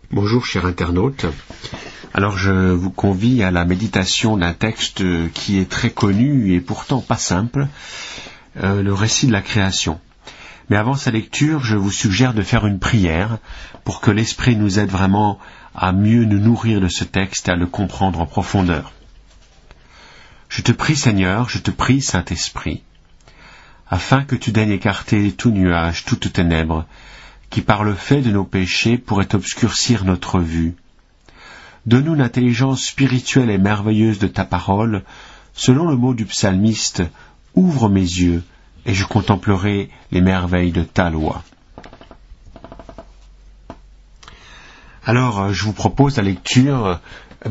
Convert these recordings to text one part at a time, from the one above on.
Bonjour chers internautes. Alors je vous convie à la méditation d'un texte qui est très connu et pourtant pas simple, le récit de la création. Mais avant sa lecture, je vous suggère de faire une prière pour que l'Esprit nous aide vraiment à mieux nous nourrir de ce texte et à le comprendre en profondeur. Je te prie Seigneur, je te prie Saint-Esprit, afin que tu daignes écarter tout nuage, toute ténèbre, qui par le fait de nos péchés pourrait obscurcir notre vue. Donne-nous l'intelligence spirituelle et merveilleuse de ta parole, selon le mot du psalmiste, « Ouvre mes yeux, et je contemplerai les merveilles de ta loi. » Alors, je vous propose la lecture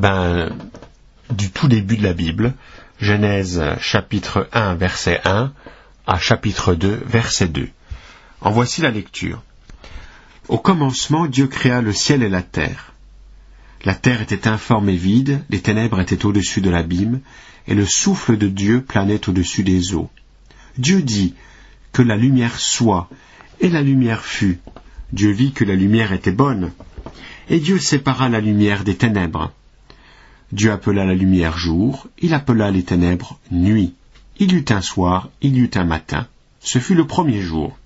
du tout début de la Bible, Genèse chapitre 1, verset 1, à chapitre 2, verset 2. En voici la lecture. Au commencement, Dieu créa le ciel et la terre. La terre était informe et vide, les ténèbres étaient au-dessus de l'abîme, et le souffle de Dieu planait au-dessus des eaux. Dieu dit que la lumière soit, et la lumière fut. Dieu vit que la lumière était bonne, et Dieu sépara la lumière des ténèbres. Dieu appela la lumière jour, il appela les ténèbres nuit. Il y eut un soir, il y eut un matin, ce fut le premier jour.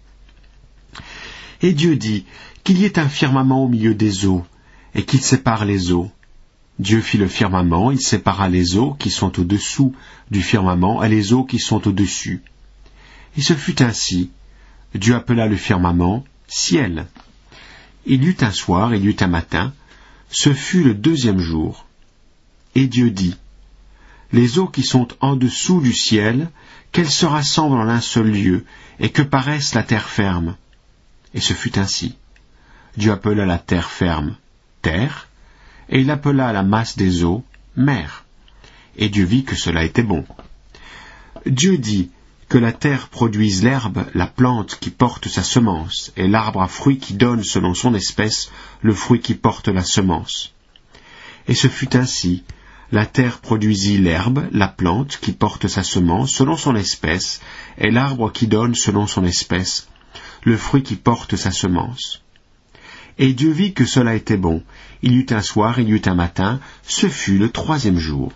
Et Dieu dit qu'il y ait un firmament au milieu des eaux, et qu'il sépare les eaux. Dieu fit le firmament, il sépara les eaux qui sont au-dessous du firmament et les eaux qui sont au-dessus. Et ce fut ainsi. Dieu appela le firmament ciel. Il y eut un soir, il y eut un matin, ce fut le deuxième jour. Et Dieu dit, les eaux qui sont en dessous du ciel, qu'elles se rassemblent en un seul lieu, et que paraisse la terre ferme. Et ce fut ainsi. Dieu appela la terre ferme terre, et il appela la masse des eaux mer. Et Dieu vit que cela était bon. Dieu dit que la terre produise l'herbe, la plante qui porte sa semence, et l'arbre à fruit qui donne selon son espèce le fruit qui porte la semence. Et ce fut ainsi. La terre produisit l'herbe, la plante qui porte sa semence selon son espèce, et l'arbre qui donne selon son espèce le fruit qui porte sa semence. Et Dieu vit que cela était bon. Il y eut un soir, il y eut un matin, ce fut le troisième jour.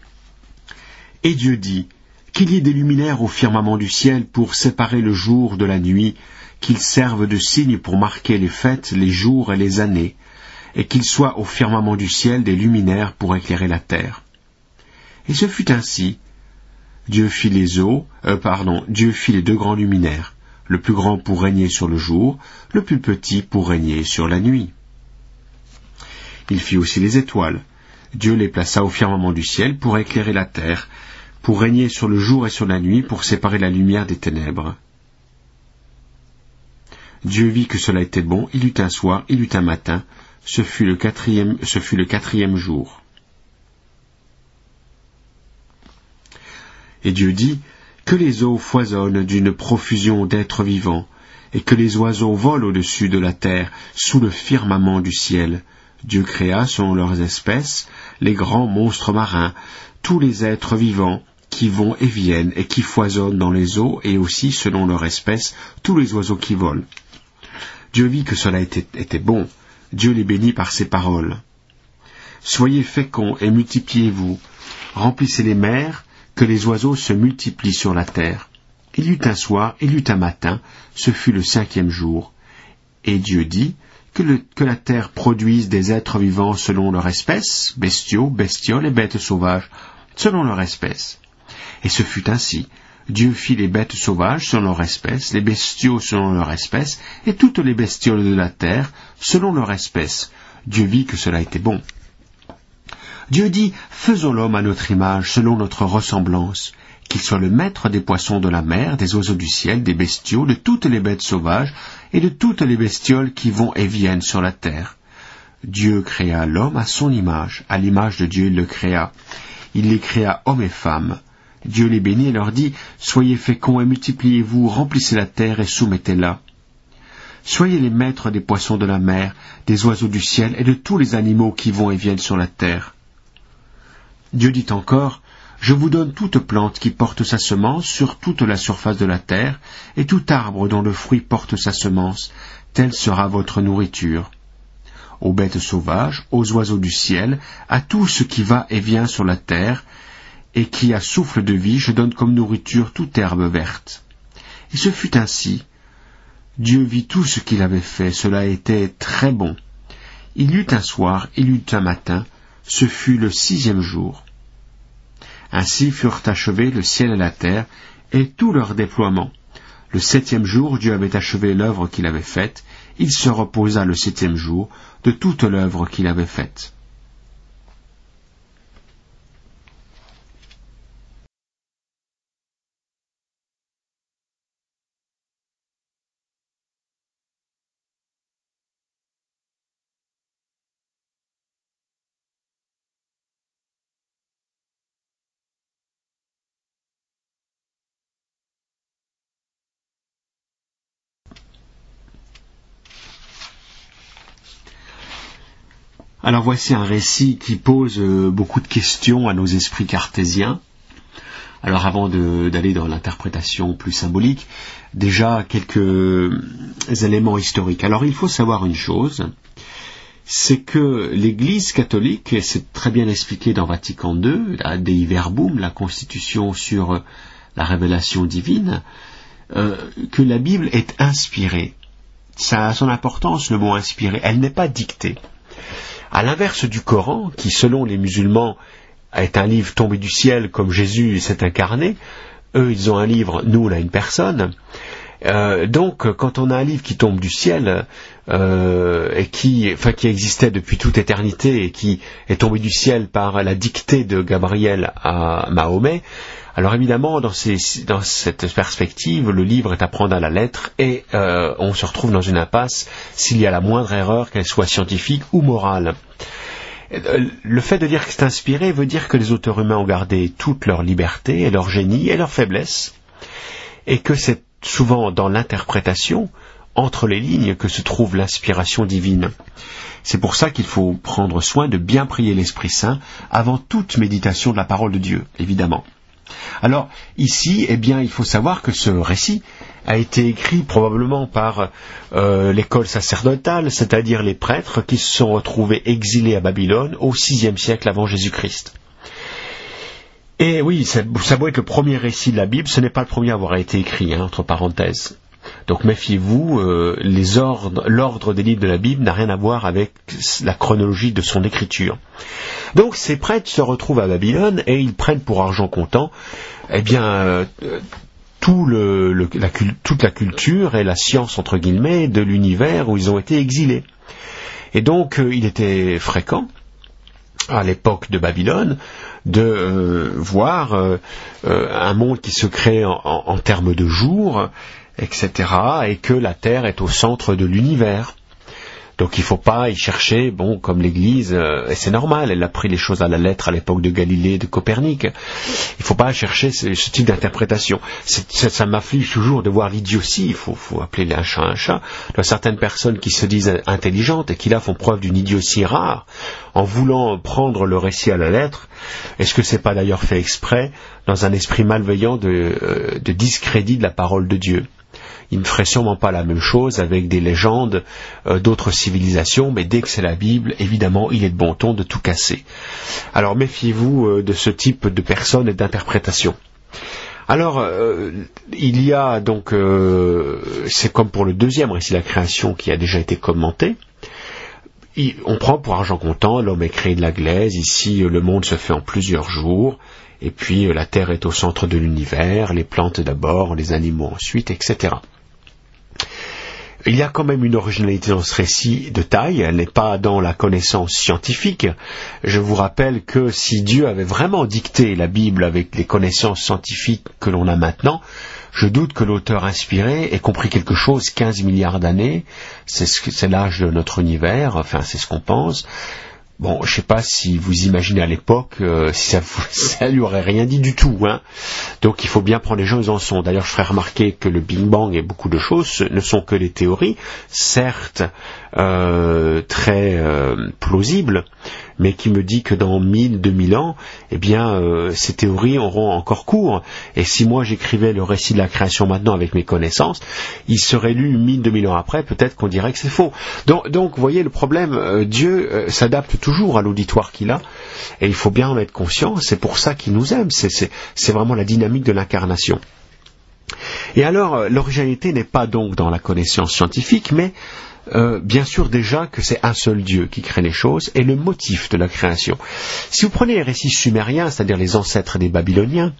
Et Dieu dit qu'il y ait des luminaires au firmament du ciel pour séparer le jour de la nuit, qu'ils servent de signes pour marquer les fêtes, les jours et les années, et qu'il soit au firmament du ciel des luminaires pour éclairer la terre. Et ce fut ainsi. Dieu fit les deux grands luminaires, le plus grand pour régner sur le jour, le plus petit pour régner sur la nuit. Il fit aussi les étoiles. Dieu les plaça au firmament du ciel pour éclairer la terre, pour régner sur le jour et sur la nuit, pour séparer la lumière des ténèbres. Dieu vit que cela était bon, il y eut un soir, il y eut un matin, ce fut le quatrième jour. Et Dieu dit que les eaux foisonnent d'une profusion d'êtres vivants, et que les oiseaux volent au-dessus de la terre, sous le firmament du ciel. Dieu créa, selon leurs espèces, les grands monstres marins, tous les êtres vivants qui vont et viennent, et qui foisonnent dans les eaux, et aussi, selon leur espèce, tous les oiseaux qui volent. Dieu vit que cela était bon. Dieu les bénit par ses paroles. Soyez féconds et multipliez-vous, remplissez les mers, que les oiseaux se multiplient sur la terre. Il y eut un soir, il y eut un matin, ce fut le cinquième jour. Et Dieu dit que la terre produise des êtres vivants selon leur espèce, bestiaux, bestioles et bêtes sauvages, selon leur espèce. Et ce fut ainsi. Dieu fit les bêtes sauvages selon leur espèce, les bestiaux selon leur espèce, et toutes les bestioles de la terre selon leur espèce. Dieu vit que cela était bon. Dieu dit, faisons l'homme à notre image, selon notre ressemblance, qu'il soit le maître des poissons de la mer, des oiseaux du ciel, des bestiaux, de toutes les bêtes sauvages, et de toutes les bestioles qui vont et viennent sur la terre. Dieu créa l'homme à son image, à l'image de Dieu il le créa. Il les créa hommes et femmes. Dieu les bénit et leur dit, soyez féconds et multipliez-vous, remplissez la terre et soumettez-la. Soyez les maîtres des poissons de la mer, des oiseaux du ciel et de tous les animaux qui vont et viennent sur la terre. Dieu dit encore, je vous donne toute plante qui porte sa semence sur toute la surface de la terre, et tout arbre dont le fruit porte sa semence, telle sera votre nourriture. aux bêtes sauvages, aux oiseaux du ciel, à tout ce qui va et vient sur la terre, et qui a souffle de vie, je donne comme nourriture toute herbe verte. Et ce fut ainsi. Dieu vit tout ce qu'il avait fait, cela était très bon. Il y eut un soir, il y eut un matin, ce fut le 6e jour. Ainsi furent achevés le ciel et la terre, et tout leur déploiement. Le 7e jour, Dieu avait achevé l'œuvre qu'il avait faite, il se reposa le 7e jour de toute l'œuvre qu'il avait faite. Alors voici un récit qui pose beaucoup de questions à nos esprits cartésiens. Alors avant d'aller dans l'interprétation plus symbolique, déjà quelques éléments historiques. Alors il faut savoir une chose, c'est que l'Église catholique, et c'est très bien expliqué dans Vatican II, la Dei Verbum, la Constitution sur la révélation divine, que la Bible est inspirée. Ça a son importance, le mot inspiré. Elle n'est pas dictée. À l'inverse du Coran, qui selon les musulmans est un livre tombé du ciel comme Jésus s'est incarné, eux ils ont un livre, nous on a une personne. Donc quand on a un livre qui tombe du ciel et qui existait depuis toute éternité et qui est tombé du ciel par la dictée de Gabriel à Mahomet, alors évidemment dans cette perspective le livre est à prendre à la lettre et on se retrouve dans une impasse s'il y a la moindre erreur, qu'elle soit scientifique ou morale. Le fait de dire que c'est inspiré veut dire que les auteurs humains ont gardé toute leur liberté et leur génie et leur faiblesse, et que c'est souvent dans l'interprétation, entre les lignes, que se trouve l'inspiration divine. C'est pour ça qu'il faut prendre soin de bien prier l'Esprit Saint avant toute méditation de la parole de Dieu, évidemment. Alors, ici, il faut savoir que ce récit a été écrit probablement par l'école sacerdotale, c'est-à-dire les prêtres qui se sont retrouvés exilés à Babylone au VIe siècle avant Jésus-Christ. Et oui, ça doit être le premier récit de la Bible, ce n'est pas le premier à avoir été écrit, entre parenthèses. Donc méfiez-vous, l'ordre des livres de la Bible n'a rien à voir avec la chronologie de son écriture. Donc ces prêtres se retrouvent à Babylone et ils prennent pour argent comptant toute la culture et la science entre guillemets de l'univers où ils ont été exilés. Et donc il était fréquent à l'époque de Babylone de voir un monde qui se crée en termes de jours, etc., et que la Terre est au centre de l'univers. Donc il ne faut pas y chercher, comme l'Église, et c'est normal, elle a pris les choses à la lettre à l'époque de Galilée, de Copernic. Il ne faut pas chercher ce type d'interprétation. Ça m'afflige toujours de voir l'idiotie, il faut appeler un chat un chat. Il y a certaines personnes qui se disent intelligentes et qui là font preuve d'une idiotie rare, en voulant prendre le récit à la lettre. Est-ce que c'est pas d'ailleurs fait exprès, dans un esprit malveillant de discrédit de la parole de Dieu? Il ne ferait sûrement pas la même chose avec des légendes d'autres civilisations, mais dès que c'est la Bible, évidemment, il est de bon ton de tout casser. Alors méfiez-vous de ce type de personnes et d'interprétations. Alors, il y a donc, c'est comme pour le deuxième récit de la création qui a déjà été commenté. On prend pour argent comptant, l'homme est créé de la glaise, ici le monde se fait en plusieurs jours, et puis la terre est au centre de l'univers, les plantes d'abord, les animaux ensuite, etc. Il y a quand même une originalité dans ce récit de taille, elle n'est pas dans la connaissance scientifique. Je vous rappelle que si Dieu avait vraiment dicté la Bible avec les connaissances scientifiques que l'on a maintenant, je doute que l'auteur inspiré ait compris quelque chose 15 milliards d'années, c'est l'âge de notre univers, enfin c'est ce qu'on pense. Bon, je sais pas si vous imaginez à l'époque si ça lui aurait rien dit du tout, hein. Donc il faut bien prendre les gens où ils en sont. D'ailleurs, je ferai remarquer que le Big Bang et beaucoup de choses ne sont que des théories, certes très très plausible, mais qui me dit que dans 1000, 2000 ans, eh bien, ces théories auront encore cours. Et si moi j'écrivais le récit de la création maintenant avec mes connaissances, il serait lu 1000, 2000 ans après, peut-être qu'on dirait que c'est faux. Donc vous voyez le problème, Dieu s'adapte toujours à l'auditoire qu'il a, et il faut bien en être conscient, c'est pour ça qu'il nous aime, c'est vraiment la dynamique de l'incarnation. Et alors, l'originalité n'est pas donc dans la connaissance scientifique, mais bien sûr déjà que c'est un seul Dieu qui crée les choses et le motif de la création. Si vous prenez les récits sumériens, c'est-à-dire les ancêtres des Babyloniens,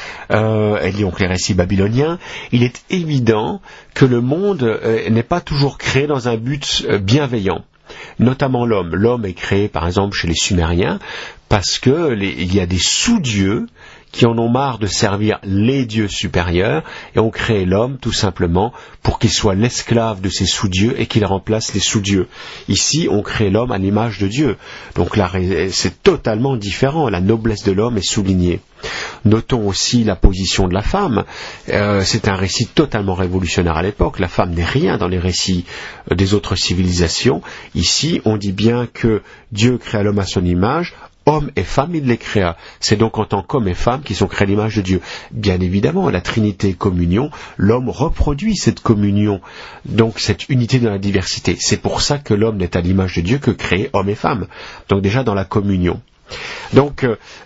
et donc les récits babyloniens, il est évident que le monde n'est pas toujours créé dans un but bienveillant. Notamment l'homme. L'homme est créé par exemple chez les Sumériens parce que il y a des sous-dieux qui en ont marre de servir les dieux supérieurs et ont créé l'homme tout simplement pour qu'il soit l'esclave de ces sous-dieux et qu'il remplace les sous-dieux. Ici, on crée l'homme à l'image de Dieu. Donc là, c'est totalement différent. La noblesse de l'homme est soulignée. Notons aussi la position de la femme. C'est un récit totalement révolutionnaire à l'époque. La femme n'est rien dans les récits des autres civilisations. Ici, on dit bien que Dieu créa l'homme à son image. Hommes et femmes, il les créa. C'est donc en tant qu'hommes et femmes qui sont créés à l'image de Dieu. Bien évidemment, la Trinité communion, l'homme reproduit cette communion, donc cette unité dans la diversité. C'est pour ça que l'homme n'est à l'image de Dieu que créé hommes et femmes. Donc déjà dans la communion. Donc,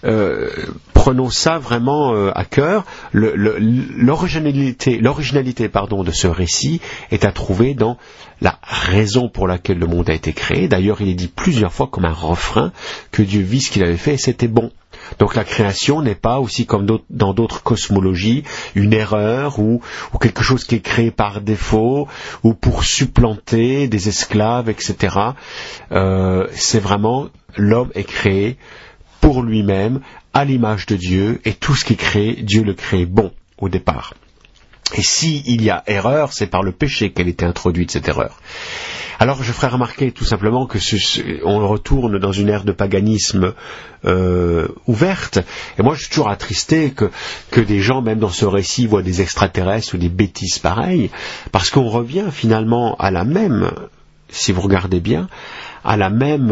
prenons ça vraiment à cœur. L'originalité de ce récit est à trouver dans la raison pour laquelle le monde a été créé. D'ailleurs, il est dit plusieurs fois comme un refrain que Dieu vit ce qu'il avait fait et c'était bon. Donc la création n'est pas aussi comme dans d'autres cosmologies une erreur ou quelque chose qui est créé par défaut ou pour supplanter des esclaves, etc. C'est vraiment l'homme est créé pour lui-même à l'image de Dieu et tout ce qui est créé, Dieu le crée bon au départ. Et s'il y a erreur, c'est par le péché qu'elle était introduite, cette erreur. Alors je ferai remarquer tout simplement que on retourne dans une ère de paganisme ouverte. Et moi je suis toujours attristé que des gens, même dans ce récit, voient des extraterrestres ou des bêtises pareilles, parce qu'on revient finalement à la même, si vous regardez bien, à la même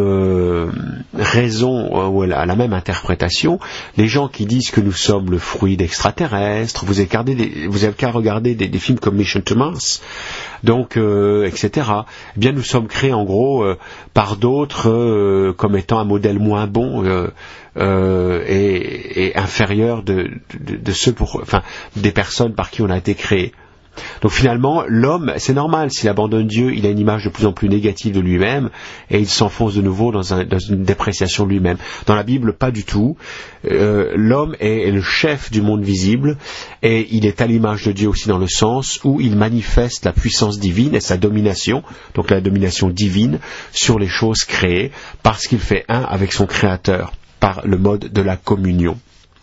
raison ou à la même interprétation. Les gens qui disent que nous sommes le fruit d'extraterrestres, vous avez qu'à regarder des films comme Mission to Mars, donc etc. Eh bien, nous sommes créés en gros par d'autres comme étant un modèle moins bon et inférieur de ceux des personnes par qui on a été créés. Donc finalement, l'homme, c'est normal, s'il abandonne Dieu, il a une image de plus en plus négative de lui-même et il s'enfonce de nouveau dans une dépréciation de lui-même. Dans la Bible, pas du tout. L'homme est le chef du monde visible et il est à l'image de Dieu aussi dans le sens où il manifeste la puissance divine et sa domination, donc la domination divine sur les choses créées parce qu'il fait un avec son Créateur par le mode de la communion.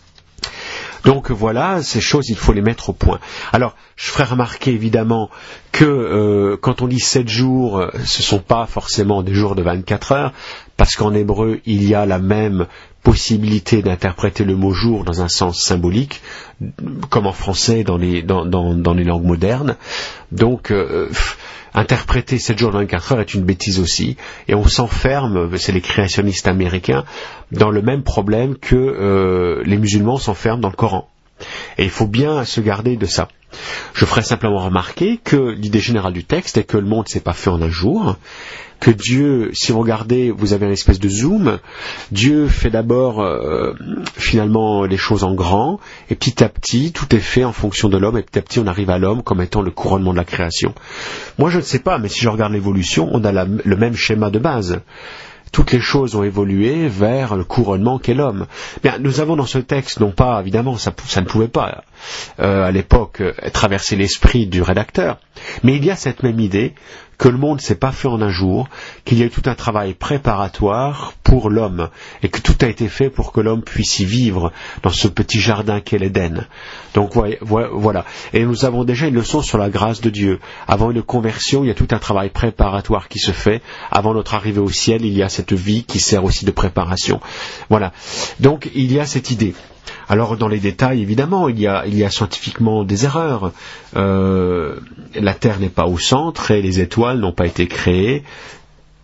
Donc voilà, ces choses, il faut les mettre au point. Alors, je ferai remarquer évidemment que quand on dit 7 jours, ce ne sont pas forcément des jours de 24 heures, parce qu'en hébreu, il y a la même possibilité d'interpréter le mot jour dans un sens symbolique, comme en français dans les langues modernes. Donc, interpréter 7 jours de 24 heures est une bêtise aussi, et on s'enferme, c'est les créationnistes américains, dans le même problème que les musulmans s'enferment dans le Coran. Et il faut bien se garder de ça. Je ferai simplement remarquer que l'idée générale du texte est que le monde ne s'est pas fait en un jour, que Dieu, si vous regardez, vous avez une espèce de zoom, Dieu fait d'abord finalement les choses en grand, et petit à petit, tout est fait en fonction de l'homme, et petit à petit on arrive à l'homme comme étant le couronnement de la création. Moi je ne sais pas, mais si je regarde l'évolution, on a le même schéma de base. Toutes les choses ont évolué vers le couronnement qu'est l'homme. Bien, nous avons dans ce texte, non pas, évidemment, ça ne pouvait pas, à l'époque, traverser l'esprit du rédacteur, mais il y a cette même idée que le monde ne s'est pas fait en un jour, qu'il y a eu tout un travail préparatoire pour l'homme, et que tout a été fait pour que l'homme puisse y vivre dans ce petit jardin qu'est l'Éden. Donc voilà. Et nous avons déjà une leçon sur la grâce de Dieu. Avant une conversion, il y a tout un travail préparatoire qui se fait. Avant notre arrivée au ciel, il y a cette vie qui sert aussi de préparation. Voilà. Donc il y a cette idée. Alors dans les détails, évidemment, il y a scientifiquement des erreurs. La Terre n'est pas au centre et les étoiles n'ont pas été créées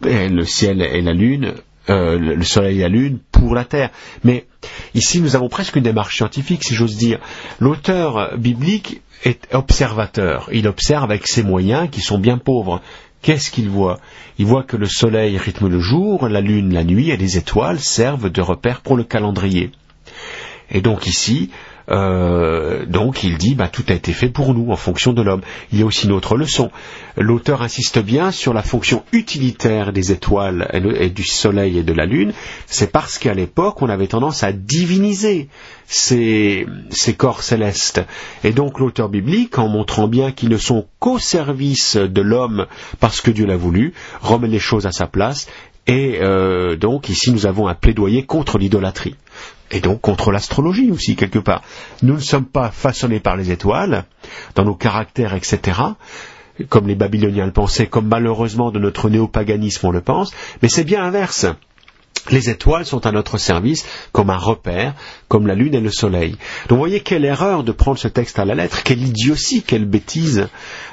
le ciel et la lune, le soleil et la lune pour la terre. Mais ici, nous avons presque une démarche scientifique, si j'ose dire. L'auteur biblique est observateur. Il observe avec ses moyens qui sont bien pauvres. Qu'est-ce qu'il voit? Il voit que le soleil rythme le jour, la lune la nuit et les étoiles servent de repère pour le calendrier. Et donc ici, il dit, tout a été fait pour nous en fonction de l'homme. Il y a aussi une autre leçon. L'auteur insiste bien sur la fonction utilitaire des étoiles et du soleil et de la lune. C'est parce qu'à l'époque, on avait tendance à diviniser ces corps célestes. Et donc l'auteur biblique, en montrant bien qu'ils ne sont qu'au service de l'homme parce que Dieu l'a voulu, remet les choses à sa place. Et donc ici nous avons un plaidoyer contre l'idolâtrie. Et donc contre l'astrologie aussi, quelque part. Nous ne sommes pas façonnés par les étoiles, dans nos caractères, etc., comme les Babyloniens le pensaient, comme malheureusement de notre néopaganisme on le pense, mais c'est bien l'inverse. Les étoiles sont à notre service comme un repère, comme la lune et le soleil. Donc vous voyez quelle erreur de prendre ce texte à la lettre, quelle idiotie, quelle bêtise.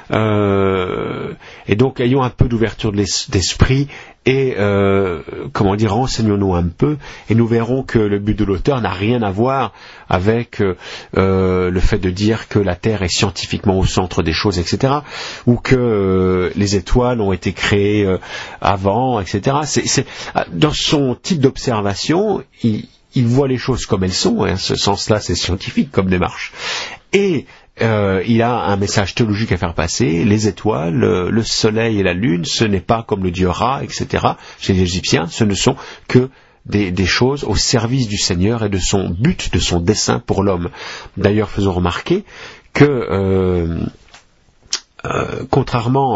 Et donc ayons un peu d'ouverture d'esprit et renseignons-nous un peu et nous verrons que le but de l'auteur n'a rien à voir avec le fait de dire que la Terre est scientifiquement au centre des choses, etc. ou que les étoiles ont été créées avant, etc. Dans son type d'observation, il voit les choses comme elles sont, et en ce sens-là c'est scientifique comme démarche. Et il a un message théologique à faire passer. Les étoiles, le soleil et la lune, ce n'est pas comme le dieu Ra, etc. Chez les Égyptiens, ce ne sont que des choses au service du Seigneur et de son but, de son dessein pour l'homme. D'ailleurs, faisons remarquer que contrairement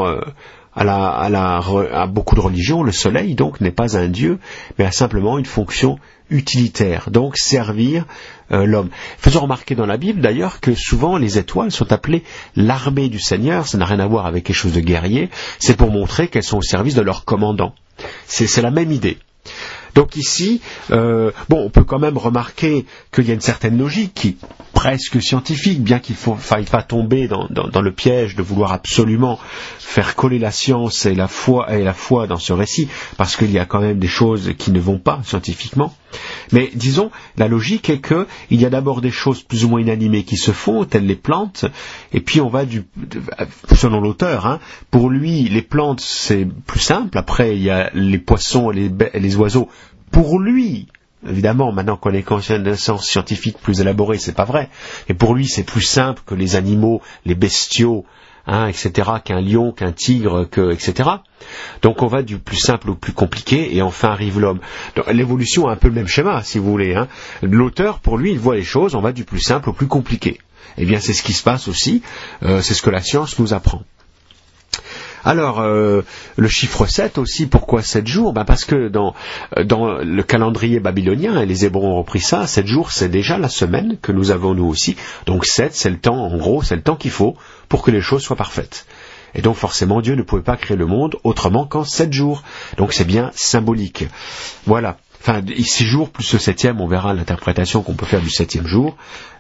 à beaucoup de religions, le soleil donc n'est pas un dieu, mais a simplement une fonction utilitaire, donc servir l'homme. Faisons remarquer dans la Bible d'ailleurs que souvent les étoiles sont appelées l'armée du Seigneur. Ça n'a rien à voir avec quelque chose de guerrier, c'est pour montrer qu'elles sont au service de leur commandant. C'est la même idée. Donc ici, on peut quand même remarquer qu'il y a une certaine logique qui est presque scientifique, bien qu'il ne faille pas tomber dans le piège de vouloir absolument faire coller la science et la foi dans ce récit, parce qu'il y a quand même des choses qui ne vont pas scientifiquement. Mais disons, la logique est que il y a d'abord des choses plus ou moins inanimées qui se font, telles les plantes, et puis on va selon l'auteur, pour lui les plantes c'est plus simple, après il y a les poissons et les oiseaux. Pour lui, évidemment, maintenant qu'on est conscient d'un sens scientifique plus élaboré, c'est pas vrai, mais pour lui c'est plus simple que les animaux, les bestiaux, etc., qu'un lion, qu'un tigre, etc. Donc on va du plus simple au plus compliqué, et enfin arrive l'homme. Donc, l'évolution a un peu le même schéma, si vous voulez. L'auteur, pour lui, il voit les choses, on va du plus simple au plus compliqué. Eh bien, c'est ce qui se passe aussi, c'est ce que la science nous apprend. Alors, le chiffre 7 aussi, pourquoi 7 jours? Parce que dans le calendrier babylonien, et les Hébreux ont repris ça, 7 jours c'est déjà la semaine que nous avons nous aussi. Donc 7 c'est le temps, en gros, c'est le temps qu'il faut pour que les choses soient parfaites. Et donc forcément Dieu ne pouvait pas créer le monde autrement qu'en 7 jours. Donc c'est bien symbolique. Voilà. Enfin, 6 jours plus le 7e, on verra l'interprétation qu'on peut faire du 7e jour.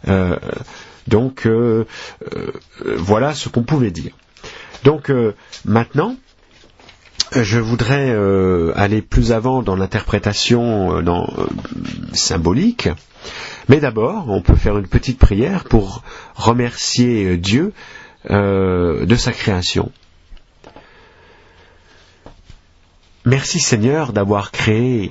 Voilà ce qu'on pouvait dire. Donc maintenant, je voudrais aller plus avant dans l'interprétation symbolique, mais d'abord, on peut faire une petite prière pour remercier Dieu de sa création. Merci Seigneur d'avoir créé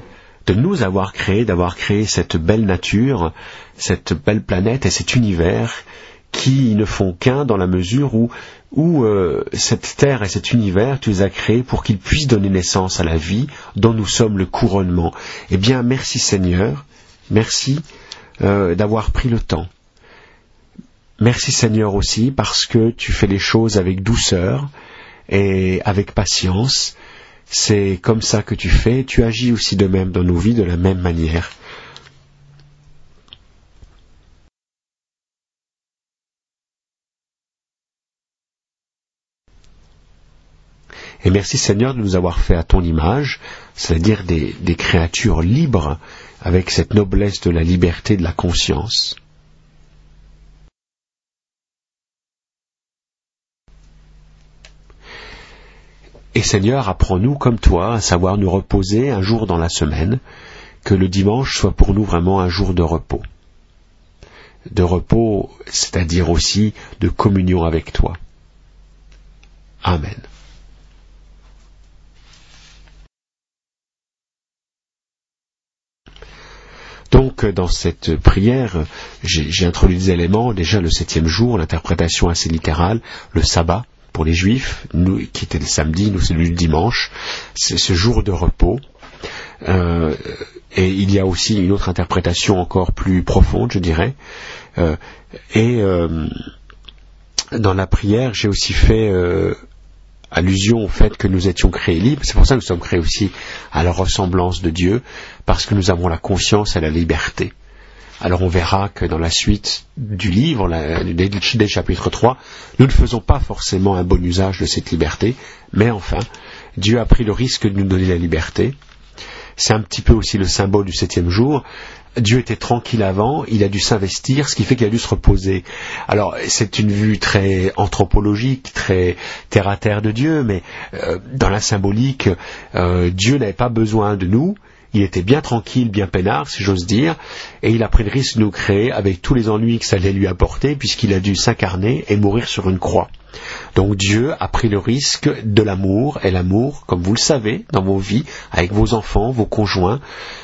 cette belle nature, cette belle planète et cet univers qui ne font qu'un dans la mesure où cette terre et cet univers, tu les as créés pour qu'ils puissent donner naissance à la vie dont nous sommes le couronnement. Eh bien, merci Seigneur, merci d'avoir pris le temps. Merci Seigneur aussi parce que tu fais les choses avec douceur et avec patience. C'est comme ça que tu fais, tu agis aussi de même dans nos vies de la même manière. Et merci Seigneur de nous avoir fait à ton image, c'est-à-dire des créatures libres, avec cette noblesse de la liberté de la conscience. Et Seigneur, apprends-nous comme toi à savoir nous reposer un jour dans la semaine, que le dimanche soit pour nous vraiment un jour de repos. De repos, c'est-à-dire aussi de communion avec toi. Amen. Donc, dans cette prière, j'ai introduit des éléments. Déjà, le 7e jour, l'interprétation assez littérale, le sabbat pour les Juifs, nous, qui était le samedi, nous c'est le dimanche, c'est ce jour de repos. Et il y a aussi une autre interprétation encore plus profonde, je dirais. Dans la prière, j'ai aussi fait allusion au fait que nous étions créés libres. C'est pour ça que nous sommes créés aussi à la ressemblance de Dieu, parce que nous avons la conscience et la liberté. Alors on verra que dans la suite du livre, dès chapitre 3, nous ne faisons pas forcément un bon usage de cette liberté, mais enfin, Dieu a pris le risque de nous donner la liberté. C'est un petit peu aussi le symbole du 7e jour. Dieu était tranquille avant, il a dû s'investir, ce qui fait qu'il a dû se reposer. Alors, c'est une vue très anthropologique, très terre-à-terre de Dieu, mais dans la symbolique, Dieu n'avait pas besoin de nous. Il était bien tranquille, bien peinard, si j'ose dire, et il a pris le risque de nous créer avec tous les ennuis que ça allait lui apporter, puisqu'il a dû s'incarner et mourir sur une croix. Donc Dieu a pris le risque de l'amour, et l'amour, comme vous le savez, dans vos vies, avec vos enfants, vos conjoints,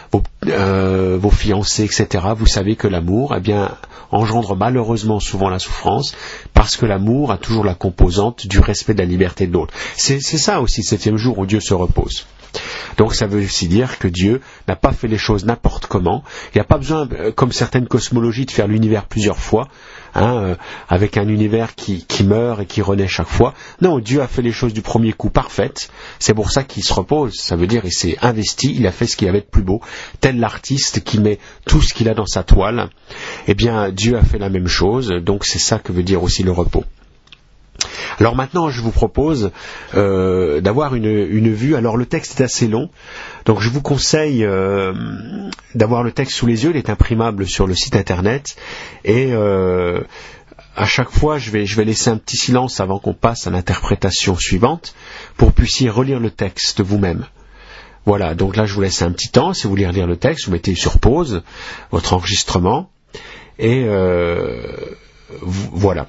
vos fiancés, etc., vous savez que l'amour, engendre malheureusement souvent la souffrance, parce que l'amour a toujours la composante du respect de la liberté de l'autre. C'est ça aussi, le 7e jour où Dieu se repose. Donc ça veut aussi dire que Dieu n'a pas fait les choses n'importe comment. Il n'y a pas besoin, comme certaines cosmologies, de faire l'univers plusieurs fois, avec un univers qui meurt et qui renaît chaque fois. Non, Dieu a fait les choses du premier coup parfaites. C'est pour ça qu'il se repose. Ça veut dire il s'est investi, il a fait ce qu'il avait de plus beau. Tel l'artiste qui met tout ce qu'il a dans sa toile. Eh bien, Dieu a fait la même chose. Donc c'est ça que veut dire aussi le repos. Alors maintenant, je vous propose d'avoir une vue. Alors le texte est assez long, donc je vous conseille d'avoir le texte sous les yeux. Il est imprimable sur le site internet. Et à chaque fois, je vais laisser un petit silence avant qu'on passe à l'interprétation suivante, pour que vous puissiez relire le texte vous-même. Voilà, donc là je vous laisse un petit temps. Si vous voulez relire le texte, vous mettez sur pause votre enregistrement. Et voilà.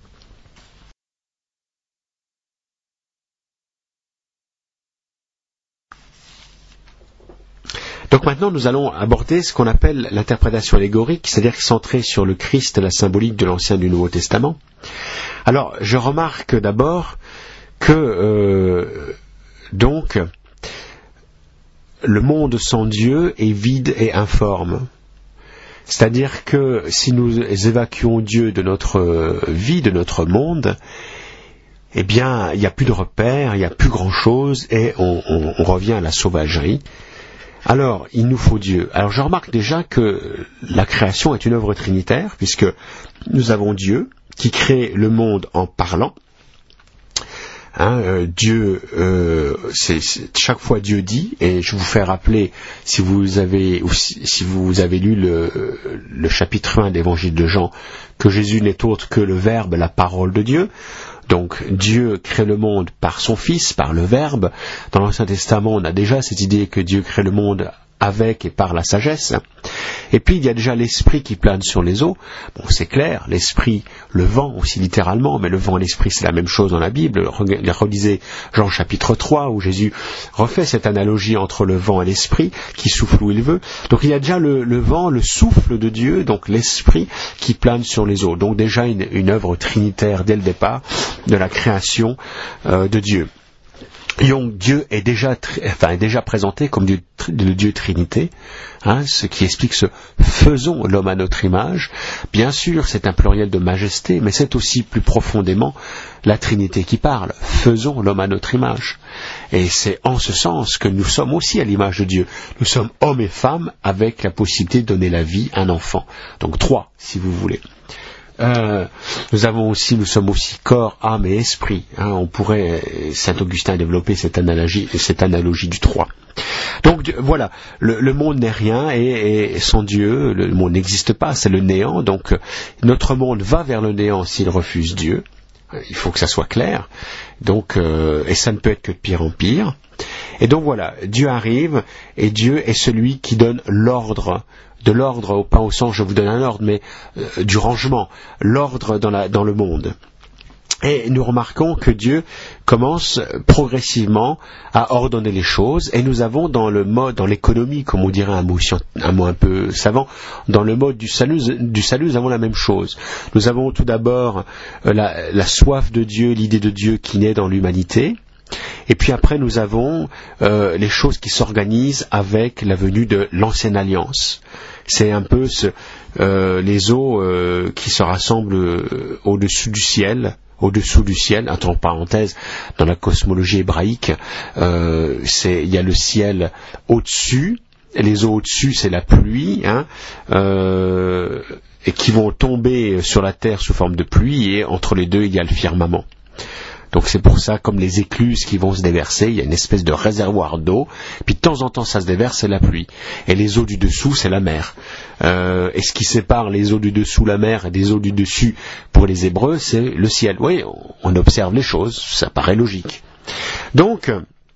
Donc maintenant, nous allons aborder ce qu'on appelle l'interprétation allégorique, c'est-à-dire centrée sur le Christ, la symbolique de l'Ancien et du Nouveau Testament. Alors, je remarque d'abord que, donc, le monde sans Dieu est vide et informe. C'est-à-dire que si nous évacuons Dieu de notre vie, de notre monde, eh bien, il n'y a plus de repères, il n'y a plus grand-chose, et on revient à la sauvagerie. Alors, il nous faut Dieu. Alors, je remarque déjà que la création est une œuvre trinitaire, puisque nous avons Dieu qui crée le monde en parlant. Dieu, chaque fois Dieu dit, et je vous fais rappeler, si vous avez lu le chapitre 1 de l'Évangile de Jean, que Jésus n'est autre que le Verbe, la parole de Dieu. Donc Dieu crée le monde par son Fils, par le Verbe. Dans l'Ancien Testament, on a déjà cette idée que Dieu crée le monde avec et par la sagesse. Et puis il y a déjà l'esprit qui plane sur les eaux. Bon, c'est clair, l'esprit, le vent aussi littéralement, mais le vent et l'esprit c'est la même chose dans la Bible. Relisez Jean chapitre 3 où Jésus refait cette analogie entre le vent et l'esprit qui souffle où il veut. Donc il y a déjà le vent, le souffle de Dieu, donc l'esprit qui plane sur les eaux. Donc déjà une œuvre trinitaire dès le départ de la création de Dieu. Donc Dieu est déjà présenté comme le Dieu Trinité, ce qui explique ce « faisons l'homme à notre image ». Bien sûr, c'est un pluriel de majesté, mais c'est aussi plus profondément la Trinité qui parle. « Faisons l'homme à notre image ». Et c'est en ce sens que nous sommes aussi à l'image de Dieu. Nous sommes hommes et femmes avec la possibilité de donner la vie à un enfant. Donc 3, si vous voulez. Nous sommes aussi corps, âme et esprit. On pourrait, Saint Augustin, développer cette analogie du 3. Donc voilà, le monde n'est rien et sans Dieu, le monde n'existe pas, c'est le néant. Donc notre monde va vers le néant s'il refuse Dieu. il faut que ça soit clair. Donc, et ça ne peut être que de pire en pire. Et donc voilà, Dieu arrive, et Dieu est celui qui donne l'ordre. De l'ordre, pas au sens je vous donne un ordre, mais du rangement, l'ordre dans le monde. Et nous remarquons que Dieu commence progressivement à ordonner les choses, et nous avons dans l'économie, comme on dirait un mot un peu savant, dans le mode du salut, nous avons la même chose. Nous avons tout d'abord la soif de Dieu, l'idée de Dieu qui naît dans l'humanité. Et puis après, nous avons les choses qui s'organisent avec la venue de l'ancienne alliance. C'est un peu les eaux qui se rassemblent au-dessus du ciel, entre parenthèses, dans la cosmologie hébraïque, il y a le ciel au-dessus, et les eaux au-dessus, c'est la pluie, et qui vont tomber sur la terre sous forme de pluie, et entre les deux, il y a le firmament. Donc c'est pour ça, comme les écluses qui vont se déverser, il y a une espèce de réservoir d'eau, puis de temps en temps ça se déverse, c'est la pluie. Et les eaux du dessous, c'est la mer. Et ce qui sépare les eaux du dessous, la mer, et des eaux du dessus pour les Hébreux, c'est le ciel. Oui, on observe les choses, ça paraît logique. Donc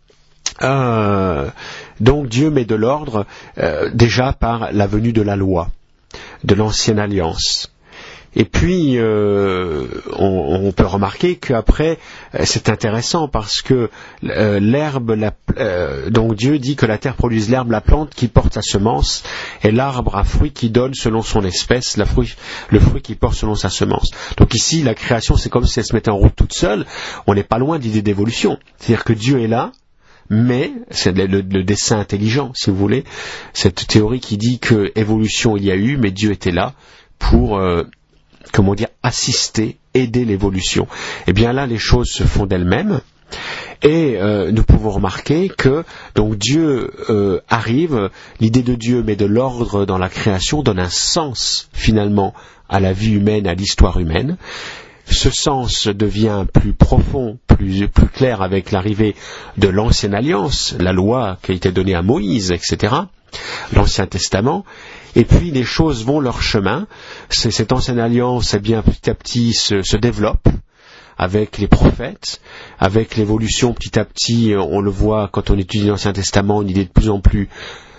Dieu met de l'ordre déjà par la venue de la loi, de l'ancienne alliance. Et puis, on peut remarquer qu'après, c'est intéressant parce que donc Dieu dit que la terre produise l'herbe, la plante qui porte sa semence, et l'arbre à fruit qui donne selon son espèce, le fruit qui porte selon sa semence. Donc ici, la création, c'est comme si elle se mettait en route toute seule. On n'est pas loin d'idée d'évolution. C'est-à-dire que Dieu est là, mais c'est le dessein intelligent, si vous voulez. Cette théorie qui dit que évolution il y a eu, mais Dieu était là pour assister, aider l'évolution. Et bien là, les choses se font d'elles-mêmes, et nous pouvons remarquer que donc Dieu arrive, l'idée de Dieu met de l'ordre dans la création, donne un sens finalement à la vie humaine, à l'histoire humaine. Ce sens devient plus profond, plus clair avec l'arrivée de l'ancienne alliance, la loi qui a été donnée à Moïse, etc., l'Ancien Testament. Et puis les choses vont leur chemin. Cette ancienne alliance, bien petit à petit se développe avec les prophètes, avec l'évolution petit à petit. On le voit quand on étudie l'Ancien Testament, une idée de plus en plus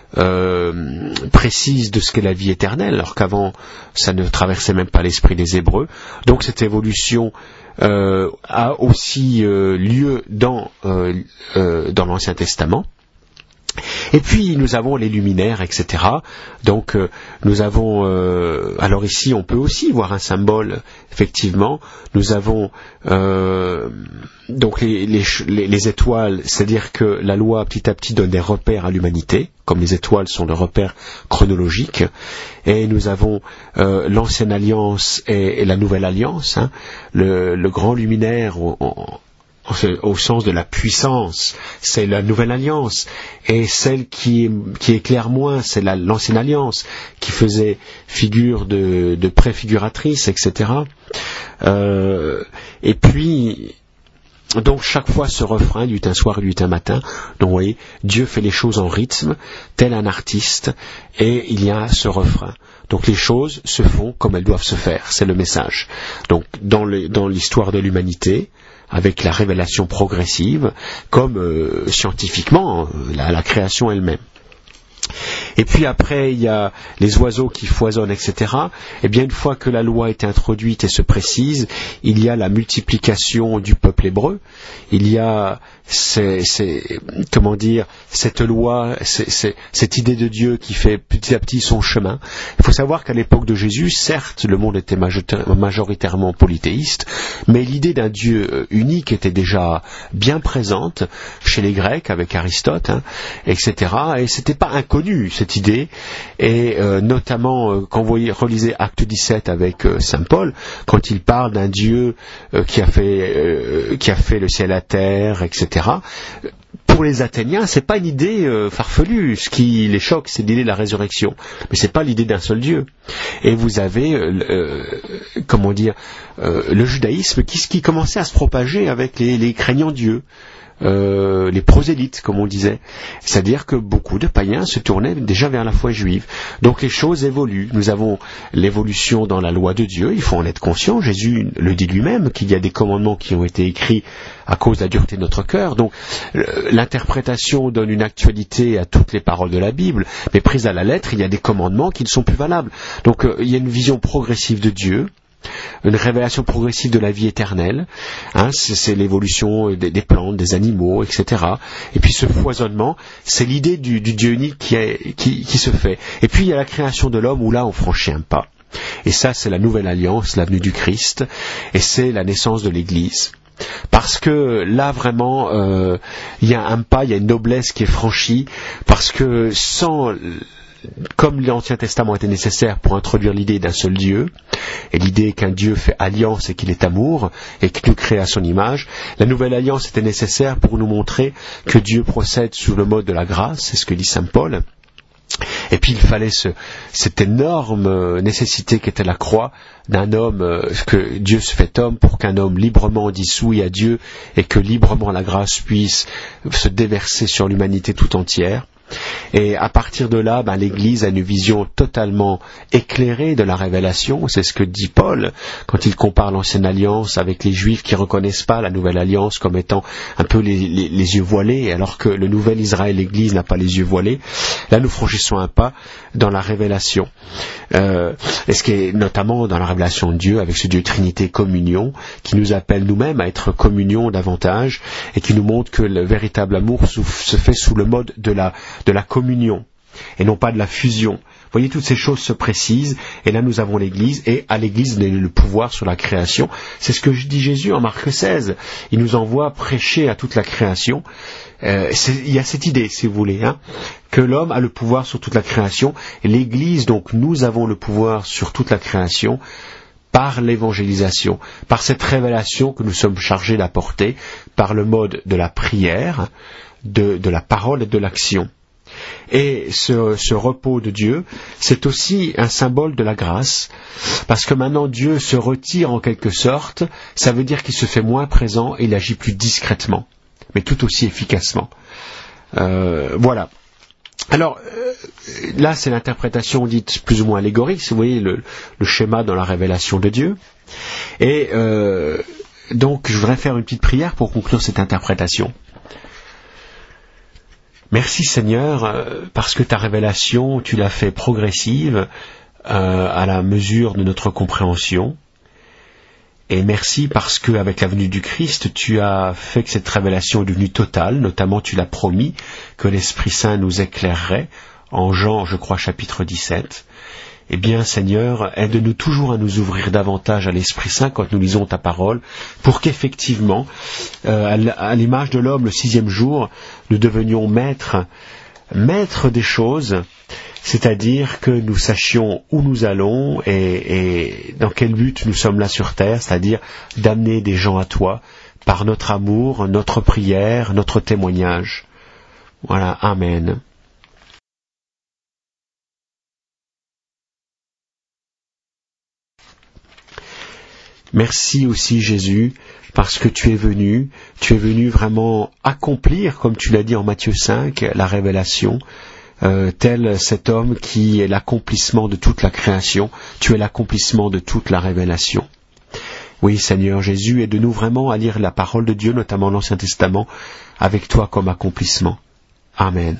précise de ce qu'est la vie éternelle, alors qu'avant ça ne traversait même pas l'esprit des Hébreux. Donc cette évolution a aussi lieu dans l'Ancien Testament. Et puis nous avons les luminaires, etc. Donc nous avons alors ici on peut aussi voir un symbole, effectivement. Nous avons donc les étoiles, c'est-à-dire que la loi petit à petit donne des repères à l'humanité, comme les étoiles sont des repères chronologiques. Et nous avons l'ancienne alliance et la nouvelle alliance, le grand luminaire au sens de la puissance, c'est la nouvelle alliance, et celle qui éclaire moins, c'est l'ancienne alliance, qui faisait figure de préfiguratrice, etc. Et puis, donc chaque fois ce refrain, du un soir et du un matin, donc vous voyez, Dieu fait les choses en rythme, tel un artiste, et il y a ce refrain. Donc les choses se font comme elles doivent se faire, c'est le message. Donc dans l'histoire de l'humanité, avec la révélation progressive, comme scientifiquement, la création elle-même. Et puis après, il y a les oiseaux qui foisonnent, etc. Et bien une fois que la loi est introduite et se précise, il y a la multiplication du peuple hébreu. Il y a cette loi, cette idée de Dieu qui fait petit à petit son chemin. Il faut savoir qu'à l'époque de Jésus, certes, le monde était majoritairement polythéiste, mais l'idée d'un Dieu unique était déjà bien présente chez les Grecs avec Aristote, etc. Et c'était pas inconnu cette idée. Et notamment quand vous relisez Acte 17 avec Saint Paul, quand il parle d'un Dieu qui a fait le ciel, la terre, etc. Pour les Athéniens, c'est pas une idée farfelue. Ce qui les choque, c'est l'idée de la résurrection, mais c'est pas l'idée d'un seul Dieu. Et vous avez, le judaïsme qui commençait à se propager avec les craignants Dieu. les prosélytes, comme on disait. C'est-à-dire que beaucoup de païens se tournaient déjà vers la foi juive. Donc les choses évoluent. Nous avons l'évolution dans la loi de Dieu, il faut en être conscient. Jésus le dit lui-même, qu'il y a des commandements qui ont été écrits à cause de la dureté de notre cœur. Donc l'interprétation donne une actualité à toutes les paroles de la Bible, mais prise à la lettre, il y a des commandements qui ne sont plus valables. Donc il y a une vision progressive de Dieu, une révélation progressive de la vie éternelle, c'est l'évolution des plantes, des animaux, etc. Et puis ce foisonnement, c'est l'idée du Dieu unique qui se fait. Et puis il y a la création de l'homme où là on franchit un pas. Et ça c'est la nouvelle alliance, la venue du Christ, et c'est la naissance de l'Église. Parce que là vraiment il y a un pas, il y a une noblesse qui est franchie, parce que comme l'Ancien Testament était nécessaire pour introduire l'idée d'un seul Dieu, et l'idée qu'un Dieu fait alliance et qu'il est amour, et qu'il nous crée à son image, la nouvelle alliance était nécessaire pour nous montrer que Dieu procède sous le mode de la grâce, c'est ce que dit saint Paul. Et puis il fallait cette énorme nécessité qu'était la croix d'un homme, que Dieu se fait homme pour qu'un homme librement dise oui à Dieu et que librement la grâce puisse se déverser sur l'humanité tout entière. Et à partir de là, l'Église a une vision totalement éclairée de la révélation. C'est ce que dit Paul quand il compare l'ancienne alliance avec les Juifs qui reconnaissent pas la nouvelle alliance comme étant un peu les yeux voilés, alors que le nouvel Israël, l'Église, n'a pas les yeux voilés. Là, nous franchissons un pas dans la révélation. Et ce qui est notamment dans la révélation de Dieu, avec ce Dieu Trinité communion, qui nous appelle nous-mêmes à être communion davantage, et qui nous montre que le véritable amour se fait sous le mode de la communion, et non pas de la fusion. Vous voyez, toutes ces choses se précisent, et là nous avons l'Église, et à l'Église il y a le pouvoir sur la création. C'est ce que dit Jésus en Marc 16. Il nous envoie prêcher à toute la création. Il y a cette idée, si vous voulez, que l'homme a le pouvoir sur toute la création, et l'Église, donc, nous avons le pouvoir sur toute la création par l'évangélisation, par cette révélation que nous sommes chargés d'apporter, par le mode de la prière, de la parole et de l'action. Et ce repos de Dieu, c'est aussi un symbole de la grâce, parce que maintenant Dieu se retire en quelque sorte, ça veut dire qu'il se fait moins présent et il agit plus discrètement, mais tout aussi efficacement. Voilà. Alors, là c'est l'interprétation dite plus ou moins allégorique, si vous voyez le schéma dans la révélation de Dieu. Et donc je voudrais faire une petite prière pour conclure cette interprétation. Merci Seigneur, parce que ta révélation, tu l'as fait progressive à la mesure de notre compréhension. Et merci parce que avec la venue du Christ, tu as fait que cette révélation est devenue totale. Notamment, tu l'as promis que l'Esprit Saint nous éclairerait en Jean, je crois, chapitre 17. Eh bien, Seigneur, aide-nous toujours à nous ouvrir davantage à l'Esprit Saint quand nous lisons ta parole, pour qu'effectivement, à l'image de l'homme, le 6e jour, nous devenions maîtres des choses, c'est-à-dire que nous sachions où nous allons et dans quel but nous sommes là sur terre, c'est-à-dire d'amener des gens à toi par notre amour, notre prière, notre témoignage. Voilà, Amen. Merci aussi Jésus, parce que tu es venu vraiment accomplir, comme tu l'as dit en Matthieu 5, la révélation, tel cet homme qui est l'accomplissement de toute la création, tu es l'accomplissement de toute la révélation. Oui Seigneur Jésus, aide-nous vraiment à lire la parole de Dieu, notamment l'Ancien Testament, avec toi comme accomplissement. Amen.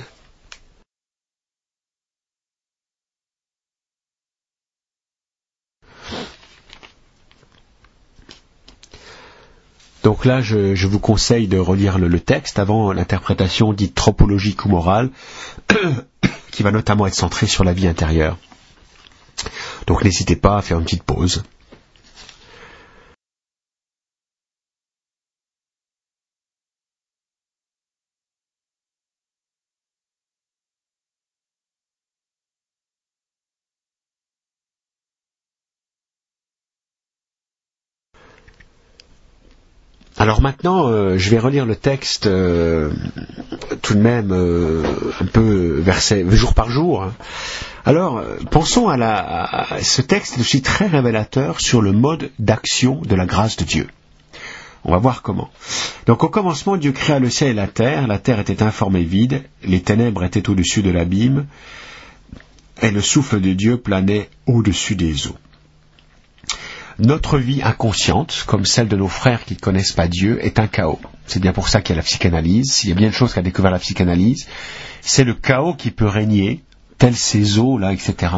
Donc là, je vous conseille de relire le texte avant l'interprétation dite tropologique ou morale, qui va notamment être centrée sur la vie intérieure. Donc n'hésitez pas à faire une petite pause. Alors maintenant, je vais relire le texte tout de même un peu jour par jour. Alors, pensons à ce texte est aussi très révélateur sur le mode d'action de la grâce de Dieu. On va voir comment. Donc au commencement, Dieu créa le ciel et la terre était informe et vide, les ténèbres étaient au-dessus de l'abîme, et le souffle de Dieu planait au-dessus des eaux. Notre vie inconsciente, comme celle de nos frères qui ne connaissent pas Dieu, est un chaos. C'est bien pour ça qu'il y a la psychanalyse. S'il y a bien une chose qu'a découvert la psychanalyse, c'est le chaos qui peut régner, tels ces eaux-là, etc.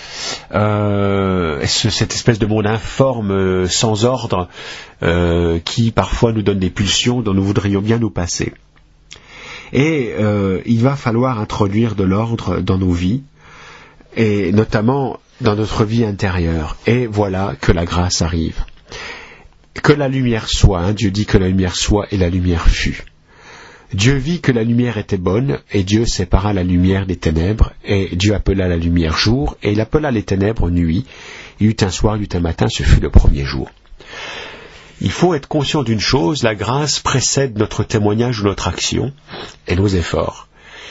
Cette espèce de monde informe, sans ordre, qui parfois nous donne des pulsions dont nous voudrions bien nous passer. Et il va falloir introduire de l'ordre dans nos vies, et notamment dans notre vie intérieure. Et voilà que la grâce arrive. Que la lumière soit, Dieu dit que la lumière soit et la lumière fut. Dieu vit que la lumière était bonne, et Dieu sépara la lumière des ténèbres, et Dieu appela la lumière jour, et il appela les ténèbres nuit. Il y eut un soir, il y eut un matin, ce fut le premier jour. Il faut être conscient d'une chose, la grâce précède notre témoignage ou notre action, et nos efforts.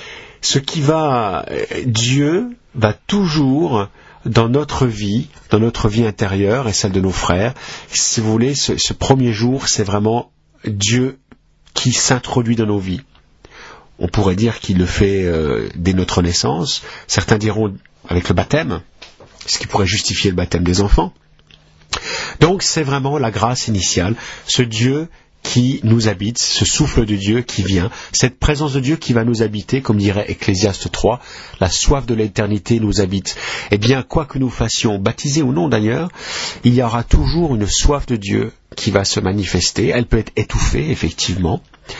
Dieu va toujours, dans notre vie intérieure et celle de nos frères, si vous voulez, ce premier jour, c'est vraiment Dieu qui s'introduit dans nos vies. On pourrait dire qu'il le fait dès notre naissance. Certains diront avec le baptême, ce qui pourrait justifier le baptême des enfants. Donc c'est vraiment la grâce initiale, ce Dieu qui nous habite, ce souffle de Dieu qui vient, cette présence de Dieu qui va nous habiter, comme dirait Ecclésiaste 3, la soif de l'éternité nous habite. Eh bien, quoi que nous fassions, baptisés ou non d'ailleurs, il y aura toujours une soif de Dieu qui va se manifester. Elle peut être étouffée, effectivement.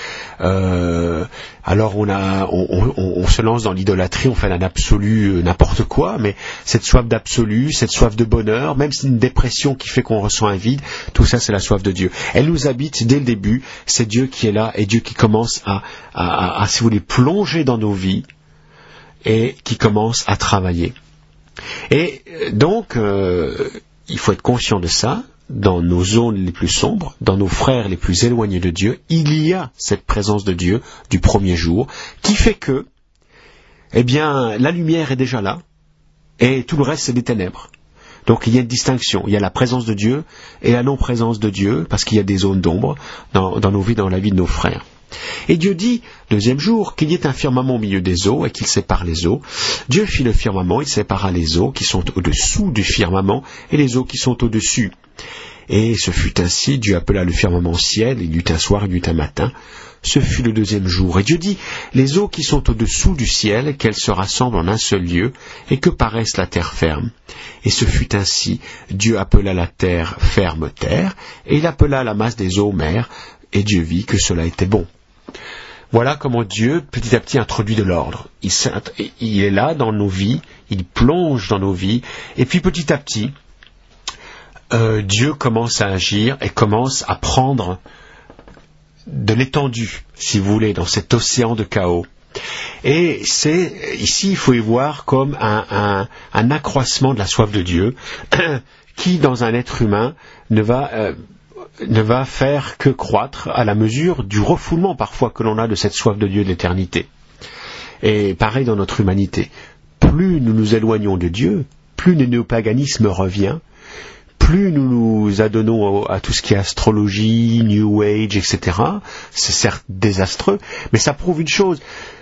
Alors on se lance dans l'idolâtrie, on fait d'un absolu n'importe quoi, mais cette soif d'absolu, cette soif de bonheur, même si c'est une dépression qui fait qu'on ressent un vide, tout ça c'est la soif de Dieu. Elle nous habite dès le début, c'est Dieu qui est là et Dieu qui commence à si vous voulez, plonger dans nos vies et qui commence à travailler. Et donc, il faut être conscient de ça. Dans nos zones les plus sombres, dans nos frères les plus éloignés de Dieu, il y a cette présence de Dieu du premier jour qui fait que, eh bien, la lumière est déjà là et tout le reste c'est des ténèbres. Donc il y a une distinction, il y a la présence de Dieu et la non-présence de Dieu parce qu'il y a des zones d'ombre dans nos vies, dans la vie de nos frères. Et Dieu dit, deuxième jour, qu'il y ait un firmament au milieu des eaux et qu'il sépare les eaux. Dieu fit le firmament, il sépara les eaux qui sont au-dessous du firmament et les eaux qui sont au-dessus. Et ce fut ainsi, Dieu appela le firmament ciel, il y eut un soir, il y eut un matin. Ce fut le deuxième jour. Et Dieu dit, les eaux qui sont au-dessous du ciel, qu'elles se rassemblent en un seul lieu, et que paraisse la terre ferme. Et ce fut ainsi, Dieu appela la terre ferme terre, et il appela la masse des eaux mer, et Dieu vit que cela était bon. Voilà comment Dieu, petit à petit, introduit de l'ordre. Il est là dans nos vies, il plonge dans nos vies, et puis petit à petit, Dieu commence à agir et commence à prendre de l'étendue, si vous voulez, dans cet océan de chaos. Et ici, il faut y voir comme un accroissement de la soif de Dieu, qui, dans un être humain, ne va faire que croître à la mesure du refoulement parfois que l'on a de cette soif de Dieu de l'éternité. Et pareil dans notre humanité. Plus nous nous éloignons de Dieu, plus le néopaganisme revient, plus nous nous adonnons à tout ce qui est astrologie, New Age, etc. C'est certes désastreux, mais ça prouve une chose.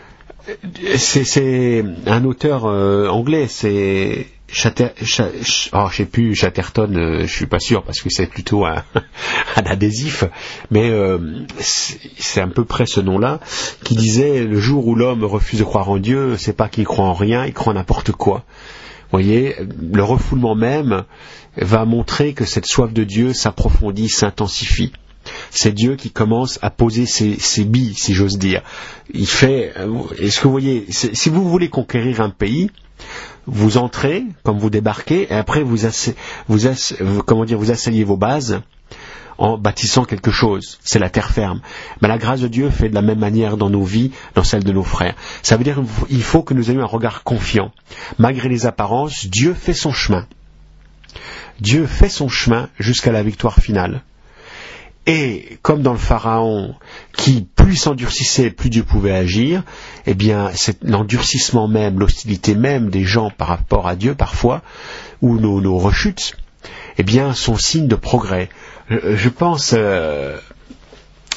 C'est un auteur anglais, c'est je sais plus, Chatterton, je suis pas sûr parce que c'est plutôt un adhésif, mais c'est à peu près ce nom-là, qui disait le jour où l'homme refuse de croire en Dieu, c'est pas qu'il croit en rien, il croit en n'importe quoi. Vous voyez, le refoulement même va montrer que cette soif de Dieu s'approfondit, s'intensifie. C'est Dieu qui commence à poser ses billes, si j'ose dire. Il fait, est-ce que vous voyez, si vous voulez conquérir un pays, vous entrez, comme vous débarquez, et après vous asseyez vos bases en bâtissant quelque chose. C'est la terre ferme. Mais la grâce de Dieu fait de la même manière dans nos vies, dans celle de nos frères. Ça veut dire qu'il faut que nous ayons un regard confiant. Malgré les apparences, Dieu fait son chemin. Dieu fait son chemin jusqu'à la victoire finale. Et comme dans le Pharaon, qui plus s'endurcissait, plus Dieu pouvait agir, eh bien, c'est l'endurcissement même, l'hostilité même des gens par rapport à Dieu parfois, ou nos rechutes, eh bien, sont signes de progrès. Je pense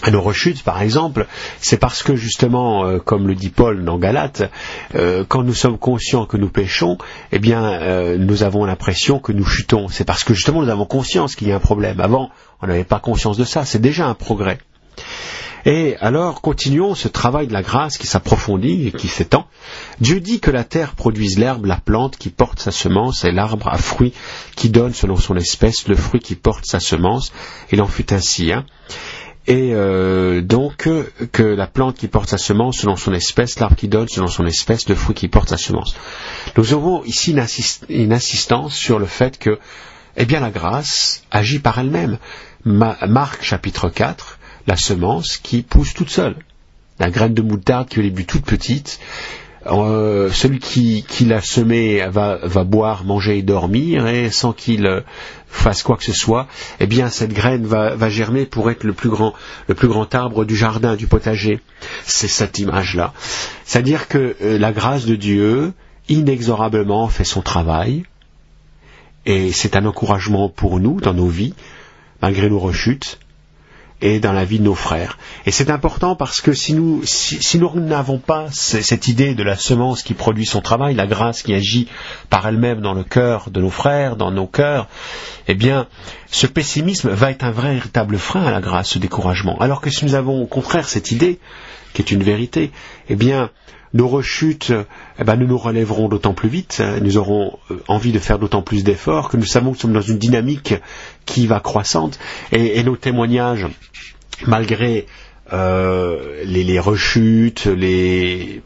à nos rechutes, par exemple, c'est parce que justement, comme le dit Paul dans Galates, quand nous sommes conscients que nous péchons, eh bien, nous avons l'impression que nous chutons. C'est parce que justement, nous avons conscience qu'il y a un problème. Avant, on n'avait pas conscience de ça. C'est déjà un progrès. Et alors, continuons ce travail de la grâce qui s'approfondit et qui s'étend. Dieu dit que la terre produise l'herbe, la plante qui porte sa semence, et l'arbre à fruit qui donne selon son espèce le fruit qui porte sa semence. Il en fut ainsi, Et donc que la plante qui porte sa semence selon son espèce, l'arbre qui donne selon son espèce, le fruit qui porte sa semence. Nous avons ici une insistance sur le fait que, eh bien, la grâce agit par elle-même. Marc chapitre 4, la semence qui pousse toute seule. La graine de moutarde qui est au début toute petite, celui qui l'a semé va boire, manger et dormir, et sans qu'il fasse quoi que ce soit, eh bien cette graine va germer pour être le plus grand arbre du jardin, du potager. C'est cette image-là. C'est-à-dire que la grâce de Dieu, inexorablement, fait son travail, et c'est un encouragement pour nous dans nos vies, malgré nos rechutes, et dans la vie de nos frères. Et c'est important parce que si nous n'avons pas cette idée de la semence qui produit son travail, la grâce qui agit par elle-même dans le cœur de nos frères, dans nos cœurs, eh bien, ce pessimisme va être un véritable frein à la grâce, ce découragement. Alors que si nous avons au contraire cette idée, qui est une vérité, eh bien, nos rechutes, nous nous relèverons d'autant plus vite, nous aurons envie de faire d'autant plus d'efforts, que nous savons que nous sommes dans une dynamique qui va croissante, et nos témoignages, malgré les rechutes, les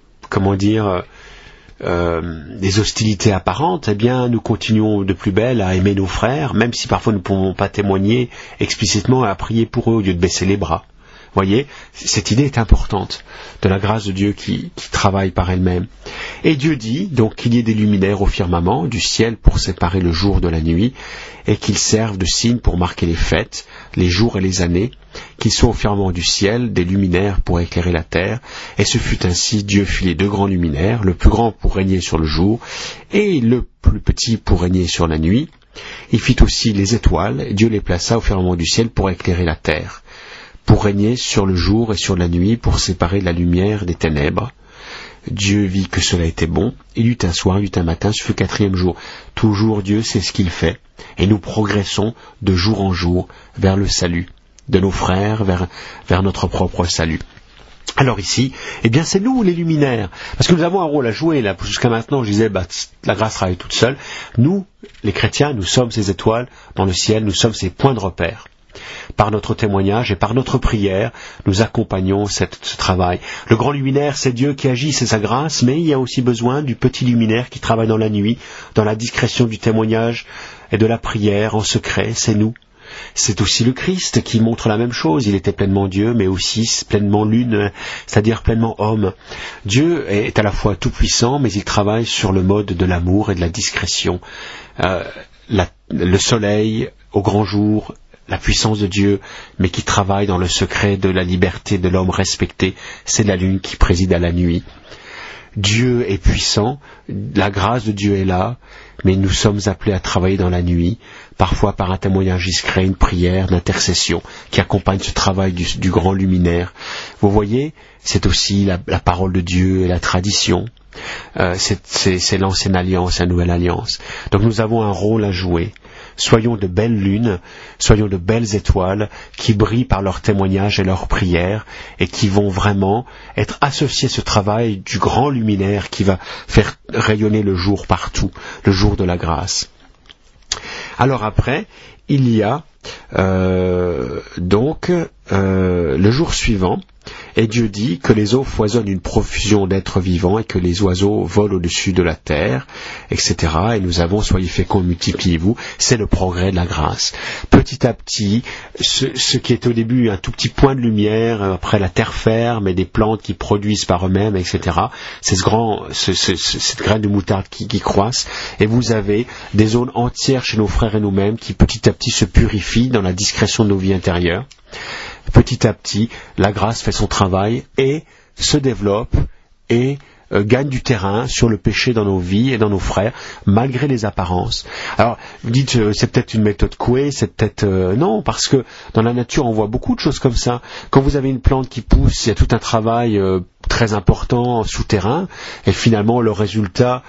hostilités apparentes, eh bien, nous continuons de plus belle à aimer nos frères, même si parfois nous ne pouvons pas témoigner explicitement, à prier pour eux au lieu de baisser les bras. Voyez, cette idée est importante de la grâce de Dieu qui travaille par elle-même. Et Dieu dit donc qu'il y ait des luminaires au firmament du ciel pour séparer le jour de la nuit, et qu'ils servent de signes pour marquer les fêtes, les jours et les années, qu'ils soient au firmament du ciel des luminaires pour éclairer la terre. Et ce fut ainsi. Dieu fit les deux grands luminaires, le plus grand pour régner sur le jour, et le plus petit pour régner sur la nuit. Il fit aussi les étoiles, et Dieu les plaça au firmament du ciel pour éclairer la terre, pour régner sur le jour et sur la nuit, pour séparer la lumière des ténèbres. Dieu vit que cela était bon. Il eut un soir, il eut un matin, ce fut le 4e jour. Toujours Dieu sait ce qu'il fait, et nous progressons de jour en jour vers le salut de nos frères, vers notre propre salut. Alors ici, eh bien c'est nous les luminaires, parce que nous avons un rôle à jouer. Là, jusqu'à maintenant, je disais, la grâce travaille toute seule. Nous, les chrétiens, nous sommes ces étoiles dans le ciel, nous sommes ces points de repère. Par notre témoignage et par notre prière, nous accompagnons ce travail. Le grand luminaire, c'est Dieu qui agit, c'est sa grâce, mais il y a aussi besoin du petit luminaire qui travaille dans la nuit, dans la discrétion du témoignage et de la prière en secret, c'est nous. C'est aussi le Christ qui montre la même chose. Il était pleinement Dieu, mais aussi pleinement lune, c'est-à-dire pleinement homme. Dieu est à la fois tout-puissant, mais il travaille sur le mode de l'amour et de la discrétion. Le soleil au grand jour, la puissance de Dieu, mais qui travaille dans le secret de la liberté de l'homme respecté, c'est la lune qui préside à la nuit. Dieu est puissant, la grâce de Dieu est là, mais nous sommes appelés à travailler dans la nuit, parfois par un témoignage discret, une prière d'intercession qui accompagne ce travail du grand luminaire. Vous voyez, c'est aussi la parole de Dieu et la tradition. C'est l'ancienne alliance, la nouvelle alliance. Donc nous avons un rôle à jouer. Soyons de belles lunes, soyons de belles étoiles qui brillent par leur témoignage et leur prière et qui vont vraiment être associés à ce travail du grand luminaire qui va faire rayonner le jour partout, le jour de la grâce. Alors après, il y a le jour suivant, et Dieu dit que les eaux foisonnent une profusion d'êtres vivants et que les oiseaux volent au-dessus de la terre, etc. Et nous avons, soyez féconds, multipliez-vous. C'est le progrès de la grâce. Petit à petit, ce qui est au début un tout petit point de lumière, après la terre ferme et des plantes qui produisent par eux-mêmes, etc. C'est cette graine de moutarde qui croisse. Et vous avez des zones entières chez nos frères et nous-mêmes qui petit à petit se purifient dans la discrétion de nos vies intérieures. Petit à petit, la grâce fait son travail et se développe et gagne du terrain sur le péché dans nos vies et dans nos frères, malgré les apparences. Alors, vous dites, c'est peut-être une méthode Coué, c'est peut-être... non, parce que dans la nature, on voit beaucoup de choses comme ça. Quand vous avez une plante qui pousse, il y a tout un travail très important souterrain, et finalement, le résultat...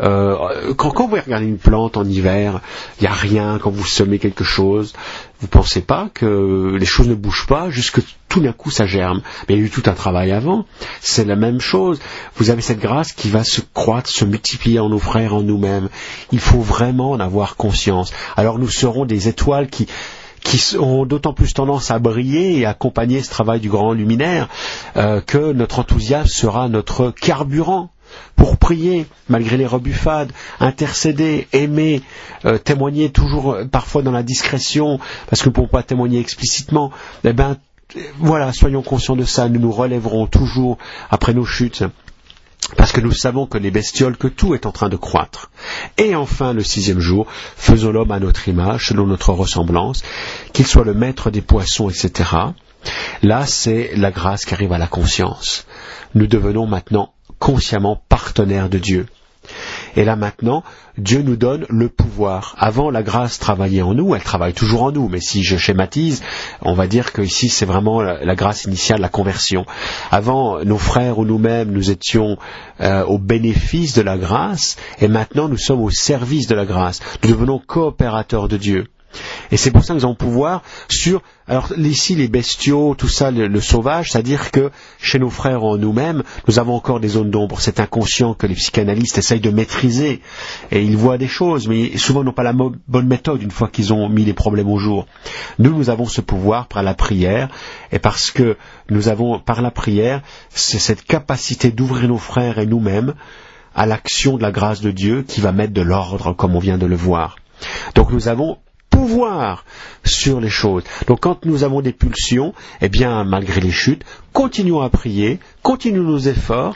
quand vous regardez une plante en hiver, il n'y a rien. Quand vous semez quelque chose, vous pensez pas que les choses ne bougent pas, jusque tout d'un coup ça germe. Mais il y a eu tout un travail avant. C'est la même chose. Vous avez cette grâce qui va se croître, se multiplier en nos frères, en nous-mêmes. Il faut vraiment en avoir conscience. Alors nous serons des étoiles qui ont d'autant plus tendance à briller et à accompagner ce travail du grand luminaire que notre enthousiasme sera notre carburant pour prier malgré les rebuffades, intercéder, aimer, témoigner toujours parfois dans la discrétion, parce que nous ne pouvons pas témoigner explicitement. Eh bien, voilà, soyons conscients de ça. Nous nous relèverons toujours après nos chutes, parce que nous savons que les bestioles, que tout est en train de croître. Et enfin, le 6e jour, faisons l'homme à notre image, selon notre ressemblance, qu'il soit le maître des poissons, etc. Là, c'est la grâce qui arrive à la conscience. Nous devenons maintenant consciemment partenaires de Dieu. Et là maintenant, Dieu nous donne le pouvoir. Avant, la grâce travaillait en nous, elle travaille toujours en nous, mais si je schématise, on va dire que ici c'est vraiment la grâce initiale, la conversion. Avant, nos frères ou nous-mêmes, nous étions au bénéfice de la grâce, et maintenant nous sommes au service de la grâce. Nous devenons coopérateurs de Dieu. Et c'est pour ça que nous avons pouvoir sur... Alors ici, les bestiaux, tout ça, le sauvage, c'est-à-dire que chez nos frères en nous-mêmes, nous avons encore des zones d'ombre. C'est inconscient que les psychanalystes essayent de maîtriser. Et ils voient des choses, mais souvent ils n'ont pas la bonne méthode une fois qu'ils ont mis les problèmes au jour. Nous avons ce pouvoir par la prière, et parce que nous avons, par la prière, c'est cette capacité d'ouvrir nos frères et nous-mêmes à l'action de la grâce de Dieu qui va mettre de l'ordre, comme on vient de le voir. Donc nous avons pouvoir sur les choses. Donc quand nous avons des pulsions, eh bien malgré les chutes, continuons à prier, continuons nos efforts,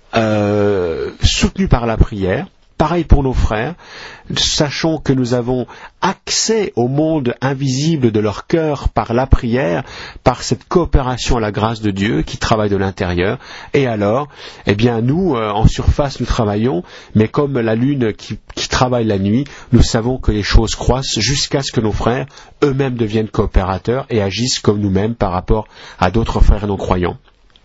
soutenus par la prière. Pareil pour nos frères, sachons que nous avons accès au monde invisible de leur cœur par la prière, par cette coopération à la grâce de Dieu qui travaille de l'intérieur. Et alors, eh bien nous, en surface, nous travaillons, mais comme la lune qui travaille la nuit, nous savons que les choses croissent jusqu'à ce que nos frères eux-mêmes deviennent coopérateurs et agissent comme nous-mêmes par rapport à d'autres frères non-croyants.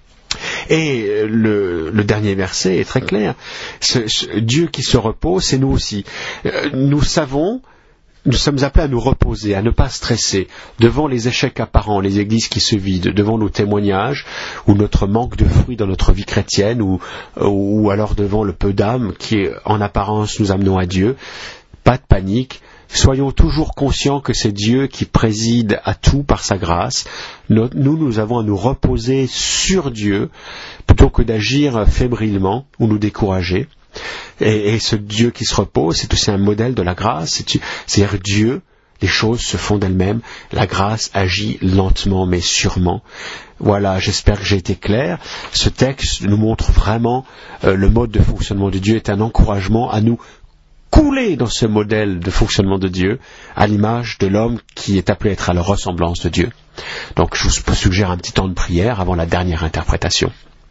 Et le dernier verset est très clair. Dieu qui se repose, c'est nous aussi. Nous savons, nous sommes appelés à nous reposer, à ne pas stresser devant les échecs apparents, les églises qui se vident, devant nos témoignages ou notre manque de fruits dans notre vie chrétienne ou alors devant le peu d'âmes qui, en apparence, nous amenons à Dieu. Pas de panique. Soyons toujours conscients que c'est Dieu qui préside à tout par sa grâce. Nous avons à nous reposer sur Dieu plutôt que d'agir fébrilement ou nous décourager. Et ce Dieu qui se repose, c'est aussi un modèle de la grâce. C'est-à-dire Dieu, les choses se font d'elles-mêmes. La grâce agit lentement mais sûrement. Voilà, j'espère que j'ai été clair. Ce texte nous montre vraiment le mode de fonctionnement de Dieu, est un encouragement à nous couler dans ce modèle de fonctionnement de Dieu, à l'image de l'homme qui est appelé à être à la ressemblance de Dieu. Donc je vous suggère un petit temps de prière avant la dernière interprétation.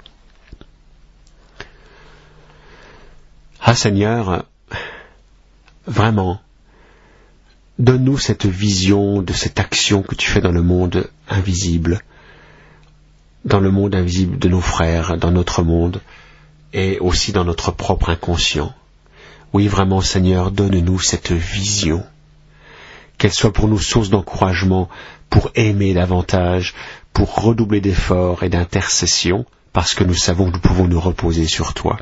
Ah Seigneur, vraiment, donne-nous cette vision de cette action que tu fais dans le monde invisible de nos frères, dans notre monde, et aussi dans notre propre inconscient. Oui, vraiment, Seigneur, donne-nous cette vision, qu'elle soit pour nous source d'encouragement, pour aimer davantage, pour redoubler d'efforts et d'intercession, parce que nous savons que nous pouvons nous reposer sur toi.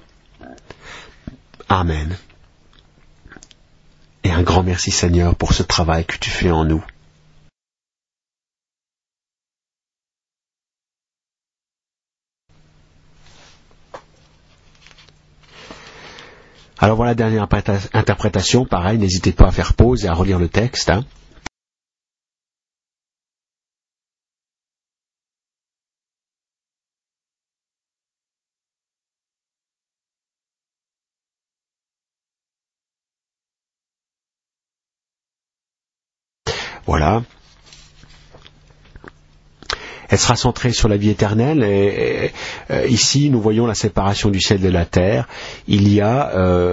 Amen. Et un grand merci, Seigneur, pour ce travail que tu fais en nous. Alors voilà la dernière interprétation, pareil, n'hésitez pas à faire pause et à relire le texte. Voilà. Elle sera centrée sur la vie éternelle. Et ici, nous voyons la séparation du ciel et de la terre. Il y a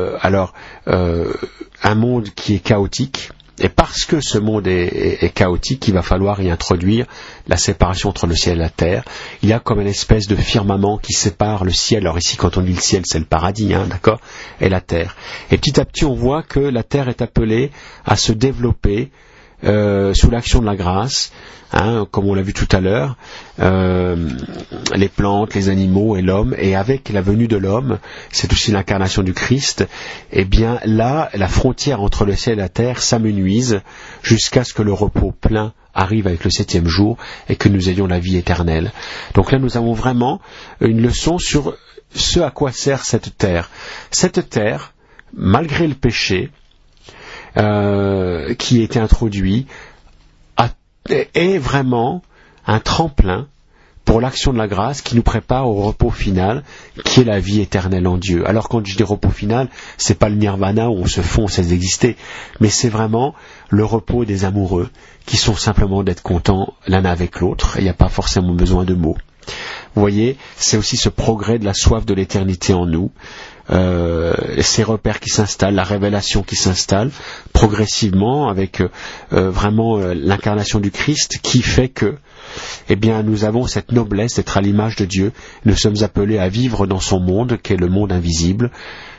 un monde qui est chaotique. Et parce que ce monde est chaotique, il va falloir y introduire la séparation entre le ciel et la terre. Il y a comme une espèce de firmament qui sépare le ciel. Alors ici, quand on dit le ciel, c'est le paradis, d'accord, et la terre. Et petit à petit, on voit que la terre est appelée à se développer sous l'action de la grâce, comme on l'a vu tout à l'heure, les plantes, les animaux et l'homme, et avec la venue de l'homme, c'est aussi l'incarnation du Christ, et bien là, la frontière entre le ciel et la terre s'amenuise jusqu'à ce que le repos plein arrive avec le 7e jour et que nous ayons la vie éternelle. Donc là, nous avons vraiment une leçon sur ce à quoi sert cette terre. Cette terre, malgré le péché, qui a été introduit, est vraiment un tremplin pour l'action de la grâce qui nous prépare au repos final, qui est la vie éternelle en Dieu. Alors quand je dis repos final, c'est pas le nirvana où on se fond, on cesse d'exister, mais c'est vraiment le repos des amoureux qui sont simplement d'être contents l'un avec l'autre. Il n'y a pas forcément besoin de mots. Vous voyez, c'est aussi ce progrès de la soif de l'éternité en nous, ces repères qui s'installent, la révélation qui s'installe progressivement avec vraiment l'incarnation du Christ qui fait que nous avons cette noblesse d'être à l'image de Dieu. Nous sommes appelés à vivre dans son monde qui est le monde invisible.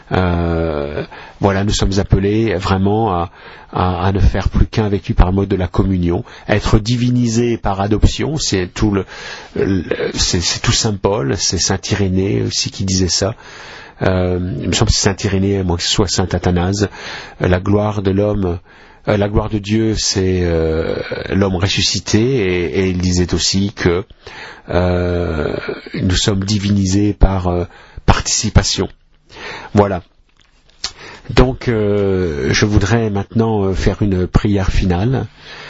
Nous sommes appelés vraiment à ne faire plus qu'un avec lui par le mode de la communion, à être divinisés par adoption. C'est tout c'est tout Saint Paul, c'est Saint Irénée aussi qui disait ça. Il me semble que c'est Saint Irénée, moi que ce soit Saint Athanase. La gloire de l'homme, la gloire de Dieu, c'est l'homme ressuscité, et il disait aussi que nous sommes divinisés par participation. Voilà. Donc, je voudrais maintenant faire une prière finale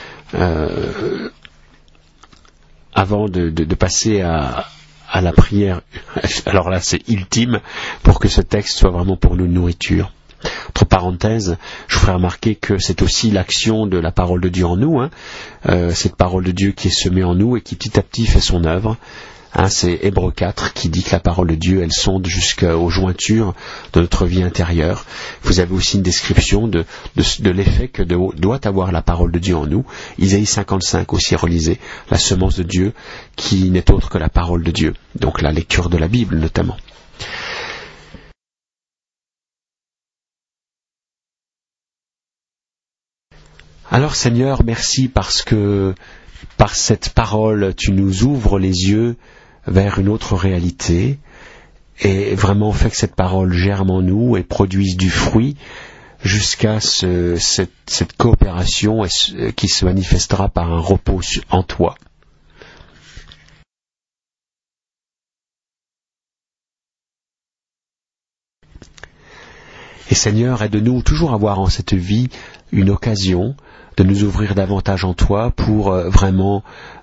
avant de passer à la prière. Alors là, c'est ultime pour que ce texte soit vraiment pour nous nourriture. Entre parenthèses, je vous ferai remarquer que c'est aussi l'action de la parole de Dieu en nous, cette parole de Dieu qui est semée en nous et qui petit à petit fait son œuvre. C'est Hébreux 4 qui dit que la parole de Dieu, elle sonde jusqu'aux jointures de notre vie intérieure. Vous avez aussi une description de l'effet que doit avoir la parole de Dieu en nous. Isaïe 55 aussi, relisez, la semence de Dieu qui n'est autre que la parole de Dieu. Donc la lecture de la Bible notamment. Alors Seigneur, merci parce que par cette parole, tu nous ouvres les yeux vers une autre réalité et vraiment fait que cette parole germe en nous et produise du fruit jusqu'à cette coopération qui se manifestera par un repos en toi. Et Seigneur, aide-nous toujours à avoir en cette vie une occasion de nous ouvrir davantage en toi pour vraiment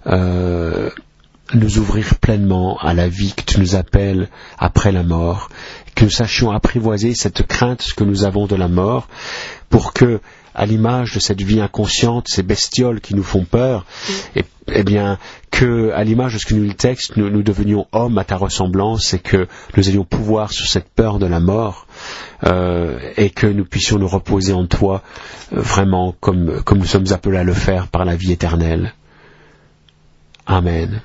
nous ouvrir pleinement à la vie que tu nous appelles après la mort, que nous sachions apprivoiser cette crainte que nous avons de la mort, pour que, à l'image de cette vie inconsciente, ces bestioles qui nous font peur, que, à l'image de ce que nous dit le texte, nous devenions hommes à ta ressemblance et que nous ayons pouvoir sur cette peur de la mort, et que nous puissions nous reposer en toi, vraiment comme nous sommes appelés à le faire par la vie éternelle. Amen.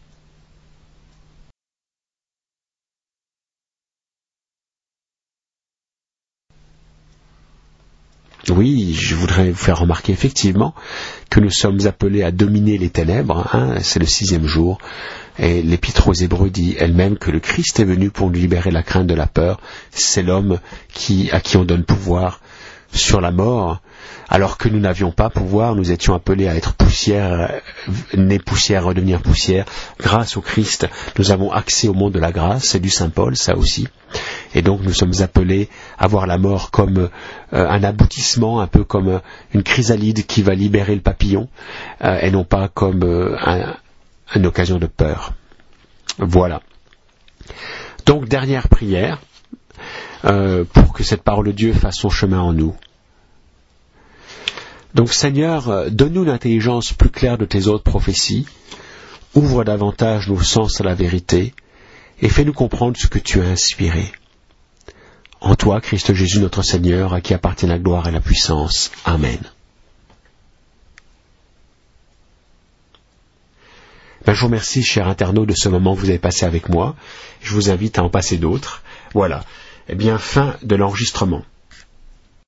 Oui, je voudrais vous faire remarquer effectivement que nous sommes appelés à dominer les ténèbres, c'est le 6e jour, et l'Épître aux Hébreux dit elle-même que le Christ est venu pour nous libérer de la crainte de la peur, c'est l'homme à qui on donne pouvoir sur la mort, alors que nous n'avions pas pouvoir, nous étions appelés à être poussière, nés poussière, redevenir poussière. Grâce au Christ, nous avons accès au monde de la grâce, c'est du Saint Paul, ça aussi. Et donc nous sommes appelés à voir la mort comme un aboutissement, un peu comme une chrysalide qui va libérer le papillon, et non pas comme une occasion de peur. Voilà. Donc dernière prière, pour que cette parole de Dieu fasse son chemin en nous. Donc Seigneur, donne-nous l'intelligence plus claire de tes autres prophéties, ouvre davantage nos sens à la vérité et fais-nous comprendre ce que tu as inspiré. En toi, Christ Jésus notre Seigneur, à qui appartient la gloire et la puissance. Amen. Je vous remercie, chers internautes, de ce moment que vous avez passé avec moi. Je vous invite à en passer d'autres. Voilà. Fin de l'enregistrement.